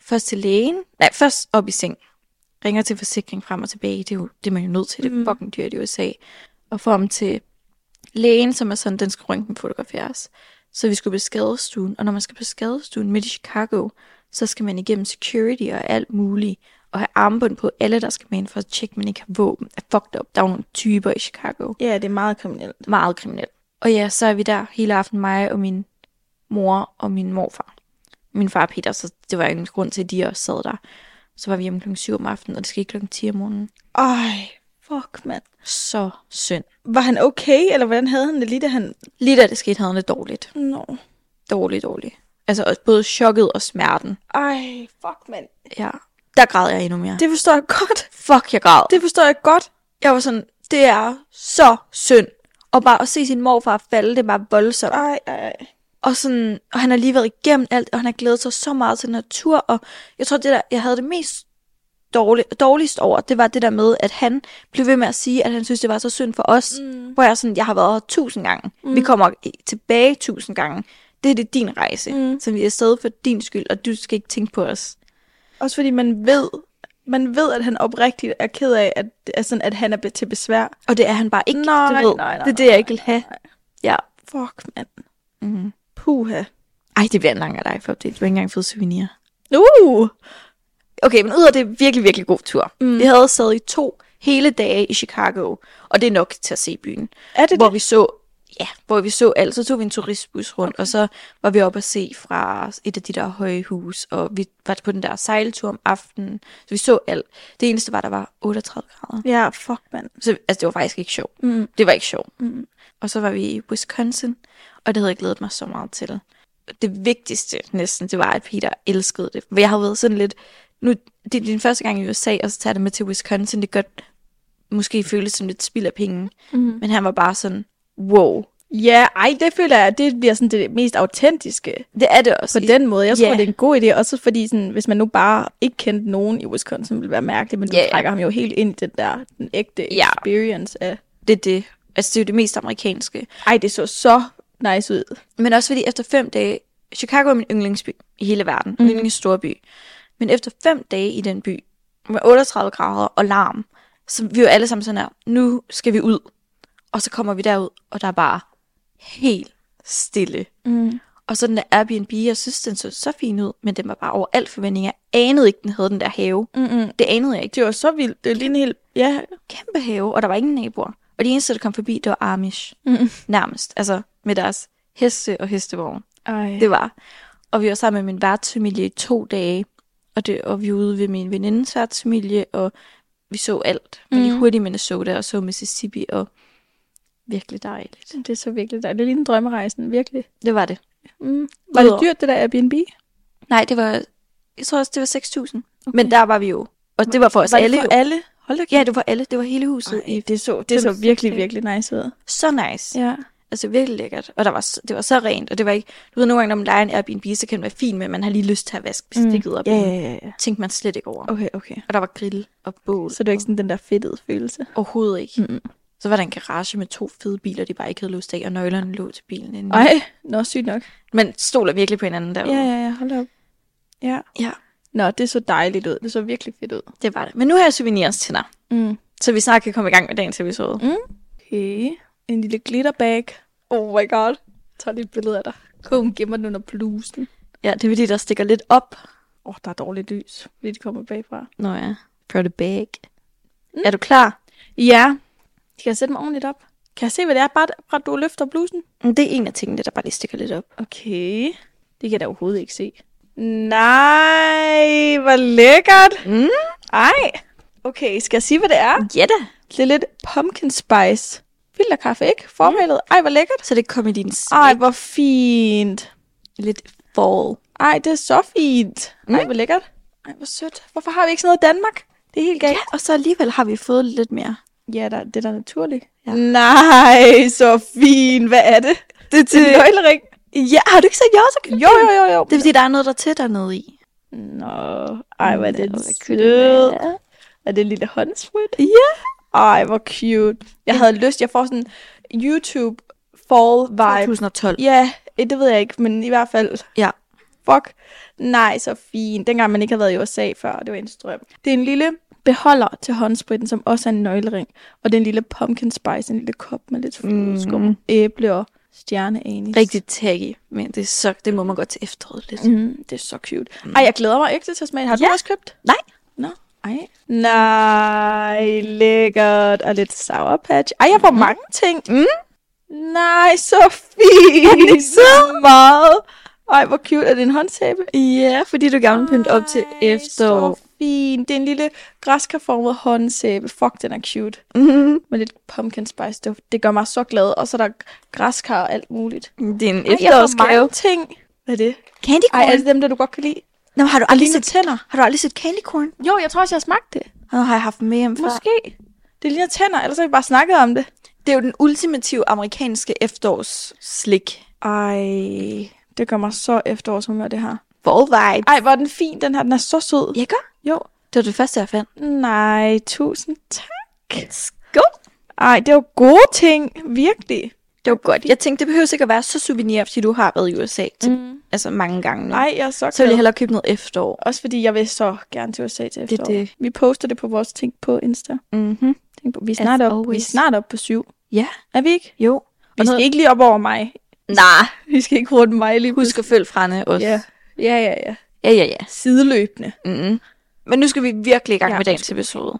S1: først op i seng. Ringer til forsikring frem og tilbage. Det er man jo nødt til, det er fucking dyrt i USA. Og får ham til lægen, som er sådan, den skal røntgenfotograferes. Så vi skulle på skadestuen. Og når man skal på skadestuen midt i Chicago, så skal man igennem security og alt muligt. at have armbånd på alle, der skal med ind for at tjekke, man ikke har våben, er fucked up. Der er nogle typer i Chicago.
S2: Ja, det er meget kriminelt.
S1: Meget kriminelt. Og ja, så er vi der hele aften, mig og min mor og min morfar. Min far Peter, så det var en grund til, at de også sad der. Så var vi hjemme klokken 7 om aftenen, og det skete klokken 10 om morgenen.
S2: Ej, fuck, mand.
S1: Så synd.
S2: Var han okay, eller hvordan havde han det lige, da han...
S1: Lige da det skete, havde han det dårligt.
S2: Nå.
S1: Dårligt. Altså også både chokket og smerten.
S2: Ej, fuck, mand.
S1: Ja, der græd jeg endnu mere.
S2: Det forstår jeg godt.
S1: Fuck, jeg græd.
S2: Det forstår jeg godt.
S1: Jeg var sådan, det er så synd. Og bare at se sin morfar falde, det er bare voldsomt.
S2: Ej.
S1: Og han har lige været igennem alt, og han har glædet sig så meget til natur. Og jeg tror, det der, jeg havde det mest dårligst over, det var det der med, at han blev ved med at sige, at han synes, det var så synd for os. Hvor jeg har været her 1000 gange. Vi kommer tilbage 1000 gange. Det er din rejse, som vi er afsted for din skyld, og du skal ikke tænke på os.
S2: Også fordi man ved, at han oprigtigt er ked af, at han er til besvær.
S1: Og det er han bare ikke.
S2: Nej,
S1: det er det, jeg ikke vil have.
S2: Nej.
S1: Ja.
S2: Fuck, mand. Puha.
S1: Ej, det bliver en lang af dig for update. Du har ikke engang fået souvenir. Okay, men ud af det virkelig, virkelig god tur. Vi havde stadig 2 hele dage i Chicago, og det er nok til at se byen.
S2: Er det
S1: hvor vi så alt. Så tog vi en turistbus rundt, og så var vi oppe at se fra et af de der høje hus, og vi var på den der sejltur om aftenen, så vi så alt. Det eneste var, der var 38 grader.
S2: Ja, fuck, mand.
S1: Så altså, det var faktisk ikke sjovt. Det var ikke sjovt. Og så var vi i Wisconsin, og det havde jeg glædet mig så meget til. Det vigtigste næsten, det var, at Peter elskede det. For jeg havde været sådan lidt, nu det er din første gang i USA, og så tager det med til Wisconsin, det gør måske føles som lidt spild af penge. Men han var bare sådan, wow.
S2: Ja, det føler jeg, det bliver sådan det mest autentiske.
S1: Det er det også.
S2: På den måde. Jeg tror, det er en god idé. Også fordi, sådan, hvis man nu bare ikke kendte nogen i Wisconsin, ville være mærkeligt. Men du trækker ham jo helt ind i den ægte experience af...
S1: Det er det. Altså, det er jo det mest amerikanske.
S2: Det så nice ud.
S1: Men også fordi efter 5 dage... Chicago er min yndlingsby i hele verden. Min yndlingsstorby. Men efter 5 dage i den by, med 38 grader og larm, så vi jo alle sammen sådan her, nu skal vi ud. Og så kommer vi derud, og der er bare helt stille. Og så den der Airbnb, jeg synes, den så så fin ud, men den var bare over alt forventninger. Jeg anede ikke, den havde den der have. Det anede jeg ikke.
S2: Det var så vildt. Det var lige en helt
S1: kæmpe have, og der var ingen naboer. Og de eneste, der kom forbi, det var Amish. Nærmest. Altså med deres heste og hestevogn. Det var. Og vi var sammen med min værtsfamilie i 2 dage. Og vi var ude ved min venindes værtsfamilie, og vi så alt. Vi lige hurtigt i Minnesota og så Mississippi, og virkelig dejligt.
S2: Det er så virkelig dejligt. Det er lige en drømmerejsen, virkelig.
S1: Det var det.
S2: Var det dyrt, det der Airbnb?
S1: Nej, det var, jeg tror også, det var 6.000. Okay. Men der var vi jo. Og det var for os alle.
S2: Var det for alle?
S1: Hold da kæft. Ja, det var for alle. Det var hele huset.
S2: Det så virkelig, virkelig nice ud.
S1: Så nice. Ja. Altså virkelig lækkert. Og det var så rent. Og det var ikke... Du ved, nogle gange, når man leger en Airbnb, så kan det være fint, men man har lige lyst til at vaske bestikket op.
S2: Ja.
S1: Tænkte man slet ikke over.
S2: Okay.
S1: Og der var grill og bål.
S2: Så det var ikke sådan den der fedtede følelse?
S1: Overhovedet ikke. Så var der en garage med 2 fede biler, de bare ikke havde lyst af, og nøglerne lå til bilen inden.
S2: Sygt nok.
S1: Men stoler virkelig på hinanden derude.
S2: Ja, hold op. Ja. Nå, det så dejligt ud. Det så virkelig fedt ud.
S1: Det var det. Men nu har jeg souvenirs til dig. Så vi snart kan komme i gang med dagens episode.
S2: Okay. En lille glitterbag. Oh my god. Jeg tager lige et billede af dig. Kom, gemmer den under blusen.
S1: Ja, det er fordi, der stikker lidt op.
S2: Der er dårligt lys, fordi det kommer bagfra.
S1: Nå ja. For the bag. Er du klar?
S2: Ja. Skal jeg sætte mig ordentligt op? Kan jeg se, hvad det er? Bare du løfter blusen?
S1: Det er en af tingene, der bare lige stikker lidt op.
S2: Okay. Det kan jeg da overhovedet ikke se. Nej, hvor lækkert. Ej. Okay, skal jeg sige, hvad det er?
S1: Ja da.
S2: Det er lidt pumpkin spice. Filterkaffe, ikke? Formalet. Ej, hvor lækkert.
S1: Så det kom i din slik.
S2: Ej, hvor fint.
S1: Lidt fall.
S2: Ej, det er så fint. Ej, hvor lækkert. Ej, hvor sødt. Hvorfor har vi ikke sådan noget i Danmark? Det er helt galt.
S1: Ja, og så alligevel har vi fået lidt mere.
S2: Ja, det er da naturligt. Ja. Nej, så fint. Hvad er det? Det er til en nøglering.
S1: Ja, har du ikke set Josser?
S2: Jo.
S1: Det er fordi, der er noget, der tætter ned i.
S2: Nå, ej, hvad er det sødt. Er det en lille håndsprit?
S1: Ja.
S2: Ej, hvor cute. Jeg havde lyst, jeg får sådan YouTube fall vibe.
S1: 2012.
S2: Ja, det ved jeg ikke, men i hvert fald.
S1: Ja.
S2: Fuck. Nej, så fint. Dengang man ikke havde været i USA før, det var en strøm. Det er en lille beholder til håndspritten, som også er en nøglering. Og det er en lille pumpkin spice, en lille kop med lidt flødeskum, æble og stjerneanis.
S1: Rigtig taggy, men det må man godt til efteråret lidt.
S2: Det er så cute. Ej, jeg glæder mig ikke til at smage. Har du også købt?
S1: Nej.
S2: Nå. Ej. Nej, lækkert. Og lidt Sour Patch. Ej, jeg får mange ting. Nej, så fint.
S1: Er den ikke sød?
S2: Meget. Ej, hvor cute. Er det en håndsæbe?
S1: Ja, fordi du gerne vil pynte op til efterår.
S2: Så fint. Det er en lille græskarformet håndsæbe. Fuck, den er cute. Med lidt pumpkin spice duft. Det gør mig så glad. Og så er der græskar og alt muligt.
S1: Det er en
S2: Ej, jeg får
S1: efterårsgave.
S2: mange ting. Hvad er det?
S1: Candy corn.
S2: Ej, er det dem, der du godt kan lide?
S1: Nå, har du aldrig set
S2: tænder.
S1: Har du aldrig set candy corn?
S2: Jo, jeg tror også, jeg har smagt det.
S1: Nå, har jeg haft dem med hjem før.
S2: Måske. Det ligner tænder, ellers har vi bare snakket om det.
S1: Det er jo den ultimative amerikanske efterårsslik.
S2: Ej, det gør mig så efterårshumør, det her.
S1: Fall vibe.
S2: Ej, hvor er den fin, den her. Den er så sød.
S1: Jeg gør.
S2: Jo.
S1: Det var det første, jeg fandt.
S2: Nej, tusind tak.
S1: Skål.
S2: Ej, det var gode ting. Virkelig.
S1: Det var godt. Jeg tænkte, det behøver ikke at være så souvenir, fordi du har været i USA til, altså mange gange nu.
S2: Ej, jeg er så
S1: Så vil jeg
S2: glad.
S1: hellere købe noget efterår.
S2: Også fordi jeg vil så gerne til USA til efterår.
S1: det.
S2: Vi poster det på vores ting på Insta.
S1: Mhm.
S2: Tænk på, vi er
S1: As
S2: snart op. Vi er
S1: always.
S2: snart op på 7.
S1: Ja.
S2: Er vi ikke?
S1: Jo.
S2: Vi skal ikke lige op over mig.
S1: Nej.
S2: Vi skal ikke rundt mig lige
S1: Husk at følge Franne også.
S2: Ja. Ja.
S1: Ja.
S2: Sideløbende.
S1: Mm-hmm. Men nu skal vi virkelig i gang
S2: Ja,
S1: med dagens
S2: nu skal vi.
S1: episode.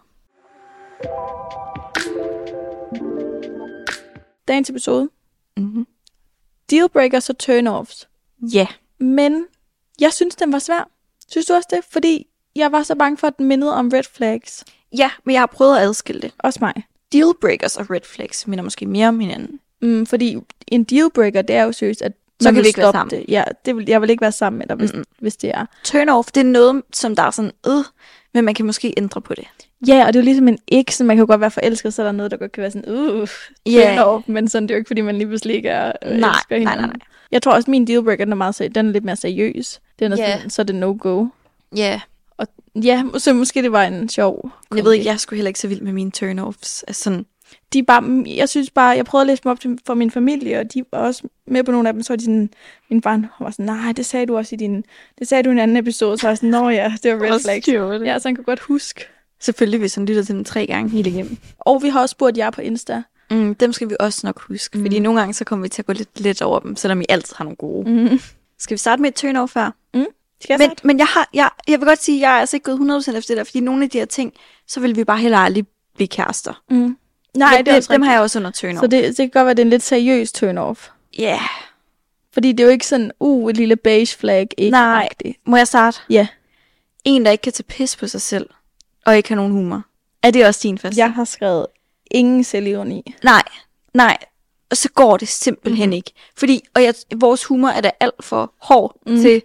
S2: Dagens episode.
S1: Mhm.
S2: Dealbreakers og turn-offs.
S1: Ja.
S2: Men jeg synes, den var svær. Synes du også det? Fordi jeg var så bange for, at den mindede om red flags.
S1: Ja, men jeg har prøvet at adskille det.
S2: Også mig.
S1: Dealbreakers og red flags minder måske mere om hinanden.
S2: Fordi en dealbreaker, det er jo seriøst, at
S1: Så
S2: man
S1: kan
S2: vil
S1: vi ikke være
S2: stoppe
S1: sammen.
S2: Det. Ja, jeg vil ikke være sammen med dig, hvis det er.
S1: Turn off, det er noget, som der er sådan, men man kan måske ændre på det.
S2: Ja, og det er jo ligesom en eks, så man kan jo godt være forelsket, så er der noget, der godt kan være sådan, turn off, men sådan, det er jo ikke, fordi man lige pludselig ikke er elsker hinanden.
S1: Nej.
S2: Jeg tror også, min dealbreaker, den er lidt mere seriøs. Den er
S1: Ja.
S2: sådan, så er det no-go.
S1: Ja,
S2: Og ja, så måske det var en sjov.
S1: jeg ved ikke, jeg er sgu heller ikke så vild med mine turn-offs. Altså sådan,
S2: De er bare, jeg synes bare, jeg prøvede at læse dem op for min familie, og de var også med på nogle af dem, så var de sådan, min far var sådan, nej, det sagde du også det sagde du i en anden episode, så var jeg sådan, nå ja, det var red flags. Ja, så han kunne godt huske.
S1: selvfølgelig, hvis han lytter til dem 3 gange hele igennem.
S2: Og vi har også spurgt jer på Insta.
S1: Dem skal vi også nok huske, fordi nogle gange så kommer vi til at gå lidt let over dem, selvom I altid har nogle gode. Skal vi starte med et turn-off her?
S2: Skal jeg
S1: Men jeg vil godt sige, at jeg er altså ikke gået 100% efter det der, fordi nogle af de her ting, så vil vi bare heller aldrig blive kærester.
S2: Nej,
S1: Men
S2: det er også
S1: dem
S2: rigtigt.
S1: har jeg også under turn-off.
S2: Så det kan godt være, det er en lidt seriøs turn-off.
S1: Ja. Yeah.
S2: Fordi det er jo ikke sådan, et lille beige flag, ikke?
S1: Nej. Må jeg starte?
S2: Ja.
S1: En, der ikke kan tage pis på sig selv, og ikke har nogen humor. Er det også din første?
S2: Jeg har skrevet ingen selvironi.
S1: Nej. Og så går det simpelthen ikke. Fordi, vores humor er da alt for hård til,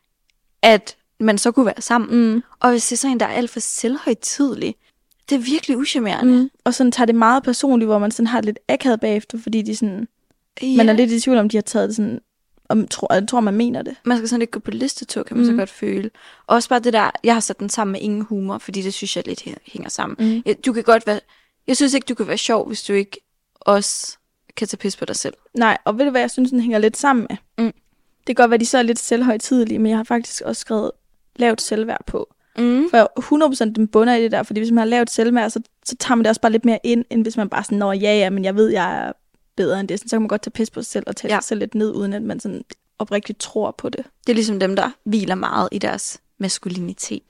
S1: at man så kunne være sammen. Og hvis det er sådan en, der er alt for selvhøjtidelig, det er virkelig uschammerende.
S2: Og sådan tager det meget personligt, hvor man sådan har det lidt akavet bagefter, fordi de sådan, man er lidt i tvivl om, de har taget det sådan, jeg tror, man mener det.
S1: Man skal sådan lidt gå på listetur, kan man så godt føle. Også bare det der, jeg har sat den sammen med ingen humor, fordi det synes jeg lidt hænger sammen. Du kan godt være, jeg synes ikke, du kan være sjov, hvis du ikke også kan tage pis på dig selv.
S2: Nej, og ved du hvad, jeg synes, den hænger lidt sammen med? Det kan godt være, de så er lidt selvhøjtidelige, men jeg har faktisk også skrevet lavt selvværd på. For 100% den bunder i det der, fordi hvis man har lavt selvværd, så tager man det også bare lidt mere ind, end hvis man bare sådan, nå ja, men jeg ved, jeg er bedre end det. Så kan man godt tage pis på sig selv og tage sig selv lidt ned, uden at man sådan oprigtigt tror på det.
S1: Det er ligesom dem, der hviler meget i deres maskulinitet.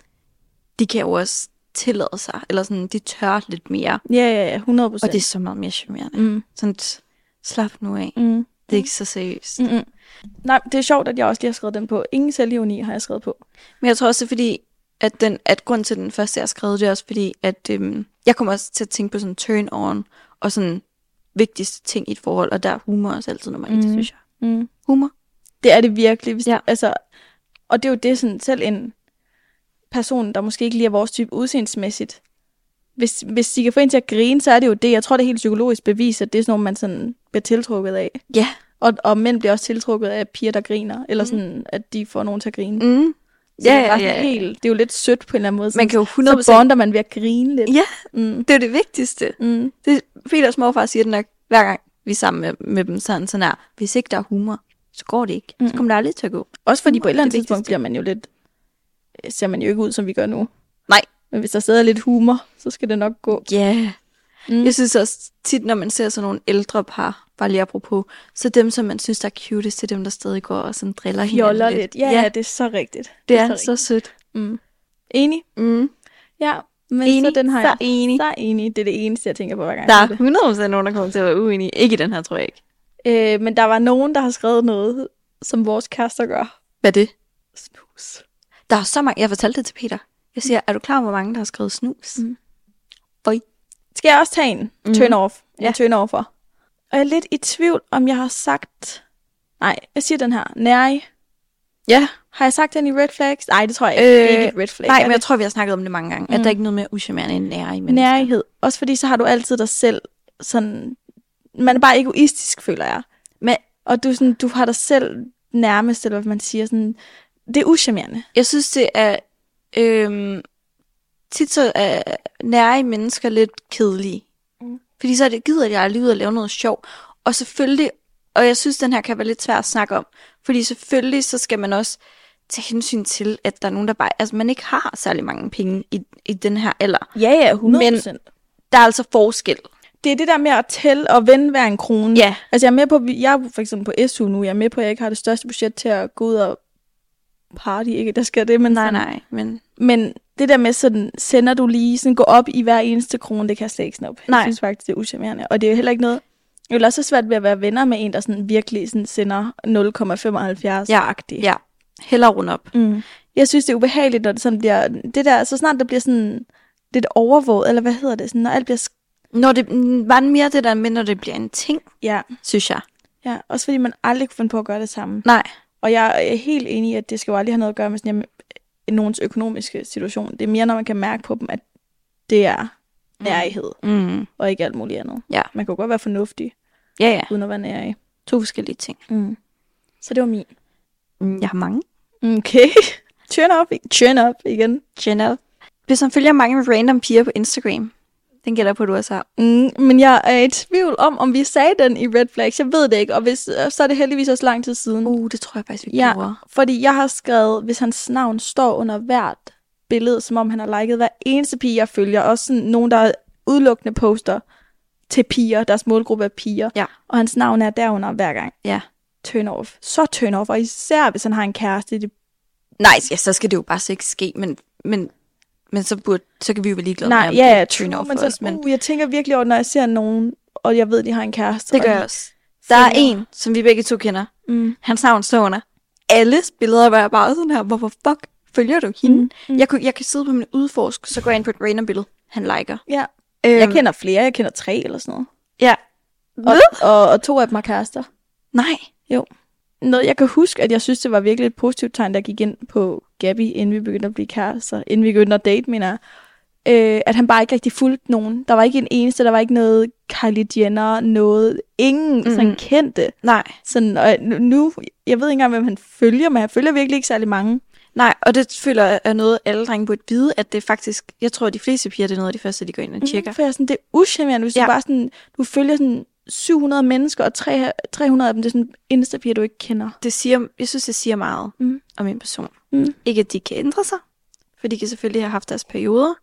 S1: De kan jo også tillade sig, eller sådan, de tør lidt mere.
S2: Ja, 100%.
S1: Og det er så meget mere charmerende. Sådan, slap nu af. Det er ikke så seriøst.
S2: Nej, det er sjovt, at jeg også lige har skrevet den på. Ingen selvironi har jeg skrevet på.
S1: Men jeg tror også, fordi, at grund til den første, jeg har skrevet, det er også fordi, at jeg kommer også til at tænke på sådan turn on, og sådan vigtigste ting i et forhold, og der er humor også altid nummer 1, synes jeg. Humor.
S2: Det er det virkelig. Altså, og det er jo det, sådan, selv en person, der måske ikke lige er vores type udseendsmæssigt, hvis de kan få en til at grine, så er det jo det. Jeg tror, det er helt psykologisk bevis, at det er sådan noget, man sådan bliver tiltrukket af.
S1: Ja.
S2: Og mænd bliver også tiltrukket af piger, der griner, eller sådan, at de får nogen til at grine.
S1: Ja.
S2: Helt, det er jo lidt sødt på en eller anden måde.
S1: Man kan jo 100%...
S2: Så bonder man ved at grine lidt.
S1: Ja, det er det vigtigste. Det Peters morfar siger det nok, hver gang vi er sammen med dem sådan her. Hvis ikke der er humor, så går det ikke. Så kommer der aldrig til at gå.
S2: Også fordi på et eller andet tidspunkt bliver man jo lidt... Ser man jo ikke ud, som vi gør nu.
S1: Nej.
S2: Men hvis der stadig er lidt humor, så skal det nok gå.
S1: Ja. Jeg synes også tit, når man ser sådan nogle ældre par, bare lige apropos, så dem, som man synes, der er cutest, det er dem, der stadig går og sådan driller hinanden lidt.
S2: Ja, det er så rigtigt.
S1: Det er så sødt.
S2: Enig. Ja, men
S1: Enig.
S2: så den har jeg.
S1: Så enig.
S2: Så enig. Det er det eneste, jeg tænker på hver gang.
S1: Der
S2: jeg
S1: er
S2: siger
S1: 100% nogen, der kommer til at være uenige. Ikke i den her, tror jeg ikke.
S2: det. Men der var nogen, der har skrevet noget, som vores kærester gør.
S1: Hvad er det?
S2: Snus.
S1: Der er så mange. Jeg fortalte det til Peter. Jeg siger, er du klar over, hvor mange, der har skrevet snus? Føj.
S2: Skal jeg også tage en? Turn off.
S1: Ja.
S2: Turn off for. Og jeg er lidt i tvivl, om jeg har sagt... Nej, jeg siger den her. Nej.
S1: Ja.
S2: Har jeg sagt den i red flags? Nej, det tror jeg ikke. Det er ikke et red flag.
S1: Nej,
S2: Er
S1: men
S2: det?
S1: jeg tror, vi har snakket om det mange gange. At der er ikke noget mere uschammerende end nære i mennesker.
S2: Nærhed. Også fordi, så har du altid dig selv sådan... Man er bare egoistisk, føler jeg.
S1: Men
S2: Og du har dig selv nærmest, eller hvad man siger. Sådan, det er uschammerende.
S1: jeg synes, det er... tit så er nære mennesker lidt kedelige. Fordi så gider de aldrig ud at lave noget sjov. Og selvfølgelig... Og jeg synes, den her kan være lidt svær at snakke om. Fordi selvfølgelig, så skal man også tage hensyn til, at der er nogen, der bare... Altså, man ikke har særlig mange penge i den her alder.
S2: Ja, 100%.
S1: Men der er altså forskel.
S2: Det er det der med at tælle og vende hver en krone.
S1: Ja.
S2: Altså jeg er med på, jeg er for eksempel på SU nu, jeg er med på, at jeg ikke har det største budget til at gå ud og party, ikke? Der skal det, men
S1: Nej,
S2: men det der med sådan, sender du lige, sådan gå op i hver eneste krone, det kan jeg slet ikke snuppe.
S1: Nej.
S2: Jeg synes faktisk, det er uschammerende. Og det er jo heller ikke noget, jeg vil også svært ved at være venner med en, der sådan virkelig sådan sender 0,75-agtig.
S1: Ja. Hellere rundt op.
S2: Jeg synes, det er ubehageligt, når det sådan bliver, det der, så snart det bliver sådan lidt overvåget, eller hvad hedder det, sådan, når alt bliver,
S1: Når det var mere det der med, når det bliver en ting,
S2: ja,
S1: synes jeg.
S2: ja, også fordi man aldrig kunne finde på at gøre det samme.
S1: Nej.
S2: Og jeg er helt enig i, at det skal jo aldrig have noget at gøre med sådan, nogens økonomiske situation. Det er mere, når man kan mærke på dem, at det er nærighed, og ikke alt muligt andet.
S1: Ja.
S2: Man kan jo godt være fornuftig,
S1: Ja.
S2: uden at være nærig.
S1: 2 forskellige ting.
S2: Så det var min.
S1: Jeg har mange.
S2: Okay. Turn up igen.
S1: Jenna. Hvis man følger mange random piger på Instagram, den gælder på, du også har.
S2: Men jeg er i tvivl om vi sagde den i Red Flags. Jeg ved det ikke, og hvis, så er det heldigvis også lang tid siden.
S1: Det tror jeg faktisk, vi
S2: Ja,
S1: gjorde.
S2: fordi jeg har skrevet, hvis hans navn står under hvert billede, som om han har liket hver eneste pige, jeg følger. Også sådan nogen, der udelukkende poster til piger. Deres målgruppe er piger.
S1: Ja.
S2: Og hans navn er derunder hver gang.
S1: Ja.
S2: Turn off. Så turn off. Og især, hvis han har en kæreste.
S1: Nej, ja, så skal det jo bare så ikke ske, men så kan vi jo være ligeglade
S2: Nej,
S1: med,
S2: ja,
S1: turn off
S2: men,
S1: for os.
S2: sådan, jeg tænker virkelig over, når jeg ser nogen, og jeg ved, de har en kæreste.
S1: Det gør jeg også. Der er en, som vi begge to kender. Hans navn står under alles billeder, hvor jeg bare sådan her, hvorfor fuck følger du hende? Jeg kan sidde på min udforsk, så går jeg ind på et random billede, han liker.
S2: Ja. Jeg kender flere, jeg kender 3 eller sådan noget.
S1: Ja.
S2: Og 2 af dem har kærester.
S1: Nej.
S2: Jo. Noget, jeg kan huske, at jeg synes, det var virkelig et positivt tegn, der gik ind på Gabby, inden vi begyndte at blive kærester, inden vi begyndte at date, mener jeg. At han bare ikke rigtig fulgte nogen. Der var ikke en eneste, der var ikke noget Kylie Jenner, noget, ingen sådan kendte.
S1: Nej.
S2: Sådan, og nu, jeg ved ikke engang, hvem han følger, men han følger virkelig ikke særlig mange.
S1: Nej, og det føler jeg er noget, alle drenge burde vide, at det faktisk, jeg tror, at de fleste piger, det er noget af de første, de går ind og tjekker.
S2: For jeg er sådan, det er uschammerende, hvis du bare sådan, du følger sådan 700 mennesker, og 300 af dem, det er sådan Insta-piger, du ikke kender.
S1: Jeg synes, det siger meget om en person. Ikke, at de kan ændre sig, for de kan selvfølgelig have haft deres perioder,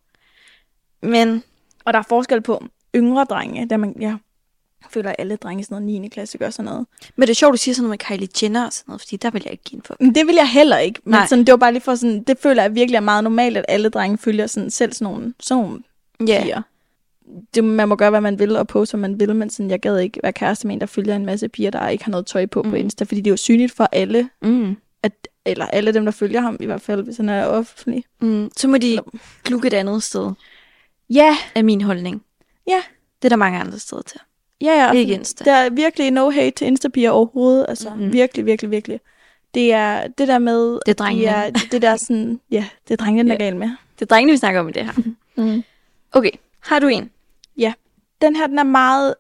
S1: men...
S2: Og der er forskel på yngre drenge, jeg føler, at alle drenge i sådan noget 9. klasse gør sådan noget.
S1: Men det er sjovt, du siger sådan noget med Kylie Jenner og sådan noget, fordi der vil jeg ikke give en for.
S2: Det vil jeg heller ikke, men
S1: Nej.
S2: sådan, det var bare lige for sådan, det føler jeg virkelig er meget normalt, at alle drenge følger sådan, selv sådan nogle piger. Man må gøre, hvad man vil, og poste, hvad man vil, men sådan, jeg gad ikke være kæreste med en, der følger en masse piger, der ikke har noget tøj på Insta, fordi det er jo synligt for alle, eller alle dem, der følger ham, i hvert fald, hvis han er offentlig.
S1: Så må de klukke et andet sted.
S2: Ja.
S1: Er min holdning.
S2: Ja.
S1: Det er der mange andre steder til.
S2: Ja.
S1: Ikke Insta.
S2: Der er virkelig no hate til Insta-piger overhovedet, altså virkelig, virkelig, virkelig. Det er det der med...
S1: Det er drengene.
S2: Det der sådan, ja, det er drengene, der er galt med.
S1: Det er drengene, vi snakker om i det her. Okay, har du en?
S2: Ja. Den her, den er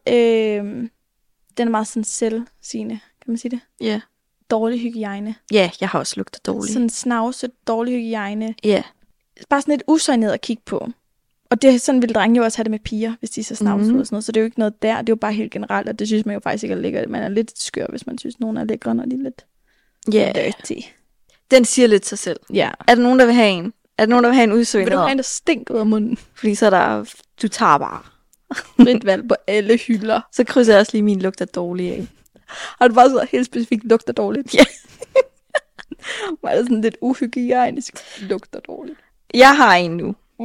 S2: meget sådan selvsigende, kan man sige det?
S1: Ja.
S2: Dårlig hygiejne.
S1: Ja, jeg har også lugtet dårligt.
S2: Sådan snavset, dårlig hygiejne.
S1: Ja.
S2: Bare sådan lidt usøgnhed at kigge på. Og det sådan vil drenge jo også have det med piger, hvis de så snavset og sådan noget. Så det er jo ikke noget der, det er jo bare helt generelt, og det synes man jo faktisk ikke er lækkert. Man er lidt skør, hvis man synes, nogen er lækre, når de er lidt dirty.
S1: Den siger lidt sig selv.
S2: Ja.
S1: Er der nogen, der vil have en? Er der nogen, der vil have en udsøgning?
S2: Vil du have en, der stinker ud af munden?
S1: Fordi så er der, du tager bare.
S2: Frit valg på alle hylder.
S1: Så krydser jeg også lige min lugter dårlig af.
S2: Har du bare så helt specifikt lugter dårligt?
S1: Ja.
S2: Var det sådan lidt uhygiejnisk lugter dårligt?
S1: Jeg har en nu.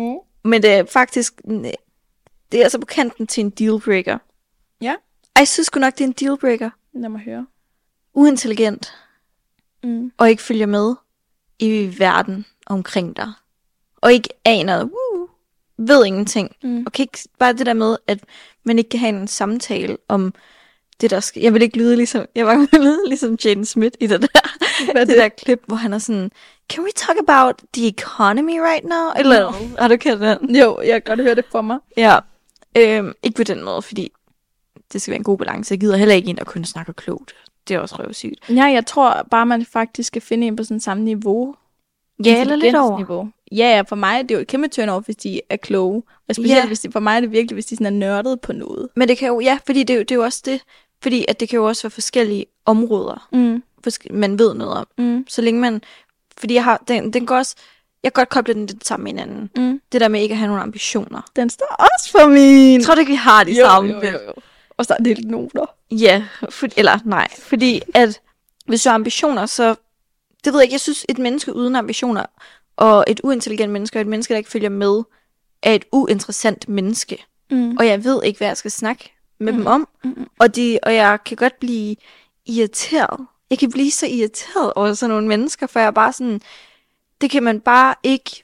S1: Men det er faktisk, det er altså på kanten til en dealbreaker.
S2: Ja.
S1: Jeg synes sgu nok, det er en dealbreaker.
S2: Lad mig høre.
S1: Uintelligent.
S2: Mm.
S1: Og ikke følger med i verden omkring dig. Og ikke aner, ved ingenting. Og kan ikke, bare det der med, at man ikke kan have en samtale om det, der skal. Jeg vil ikke lyde ligesom, jeg vil lyde ligesom Jaden Smith i det der, det der klip, hvor han er sådan, can we talk about the economy right now? Eller har du kendt den?
S2: Jo, jeg kan godt høre det for mig.
S1: Ja. Ikke på den måde, fordi det skal være en god balance. Jeg gider heller ikke en, der kun snakker klogt. Det er også røvsygt.
S2: Ja, jeg tror bare, man faktisk skal finde en på sådan samme niveau.
S1: Ja, eller lidt over.
S2: Niveau. Ja, for mig det er jo et kæmpe turn-off, hvis de er kloge. Og specielt, hvis de, for mig er det virkelig, hvis de sådan er nørdet på noget. Men
S1: det kan jo, ja, fordi det er jo også det. Fordi at det kan jo også være forskellige områder, man ved noget om. Så længe man, fordi jeg har, den går også, jeg kan godt koble den lidt sammen med hinanden. Det der med ikke at have nogle ambitioner.
S2: Den står også for min.
S1: Jeg tror ikke, vi har de samme.
S2: Jo. Og så er det lidt noter.
S1: Ja, fordi at hvis du har ambitioner, så, det ved jeg ikke, jeg synes, et menneske uden ambitioner, og et uintelligent menneske, og et menneske, der ikke følger med, er et uinteressant menneske. Og jeg ved ikke, hvad jeg skal snakke med dem om. Og jeg kan godt blive irriteret. Jeg kan blive så irriteret over sådan nogle mennesker, for jeg er bare sådan, det kan man bare ikke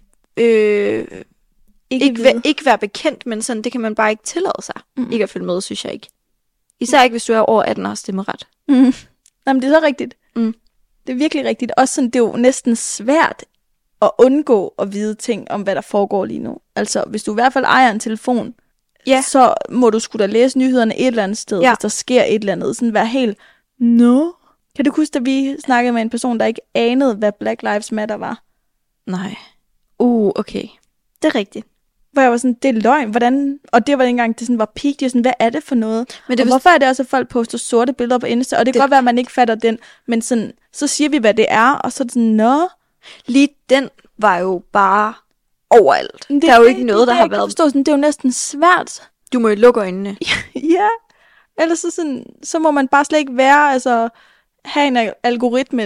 S1: ikke være bekendt, men sådan, det kan man bare ikke tillade sig. Ikke at følge med, synes jeg ikke. Især ikke, hvis du er over 18 og har stemmeret.
S2: Jamen, det er så rigtigt. Det er virkelig rigtigt. Også sådan, det er jo næsten svært at undgå at vide ting om, hvad der foregår lige nu. Altså, hvis du i hvert fald ejer en telefon, så må du sgu da læse nyhederne et eller andet sted, hvis der sker et eller andet. Sådan være helt, Kan du huske, at vi snakkede med en person, der ikke anede, hvad Black Lives Matter var?
S1: Nej. Okay. Det er rigtigt.
S2: Hvor jeg var sådan, det er løgn. Hvordan? Og det var dengang, det sådan var peak. Det sådan, hvad er det for noget? Men det hvorfor er det også, at folk poster sorte billeder på Insta? Og det kan godt være, at man ikke fatter den. Men sådan, så siger vi, hvad det er. Og så er det sådan,
S1: lige den var jo bare overalt. Der er jo ikke noget, der har været.
S2: Forstå, sådan, det er jo næsten svært.
S1: Du må jo lukke øjnene.
S2: Ja. Ellers så må man bare slet ikke være, altså, have en algoritme.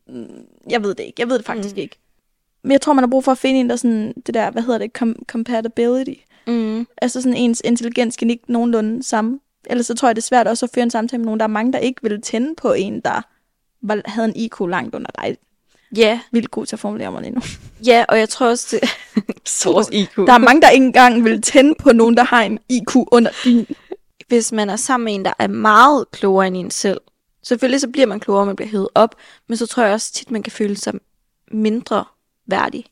S2: Jeg ved det ikke. Jeg ved det faktisk ikke. Men jeg tror, man har brug for at finde en, der sådan, det der, hvad hedder det, compatibility. Altså sådan ens intelligens kan ikke nogenlunde sammen. Ellers så tror jeg, det er svært også at føre en samtale med nogen. Der er mange, der ikke vil tænde på en, der havde en IQ langt under dig.
S1: Ja.
S2: Vildt god til at formulere mig lige nu.
S1: Ja, og jeg tror også, det
S2: vores IQ. Der er mange, der ikke engang vil tænde på nogen, der har en IQ under din.
S1: Hvis man er sammen med en, der er meget klogere end en selv, selvfølgelig så bliver man klogere, man bliver hævet op, men så tror jeg også tit, man kan føle sig mindre værdig.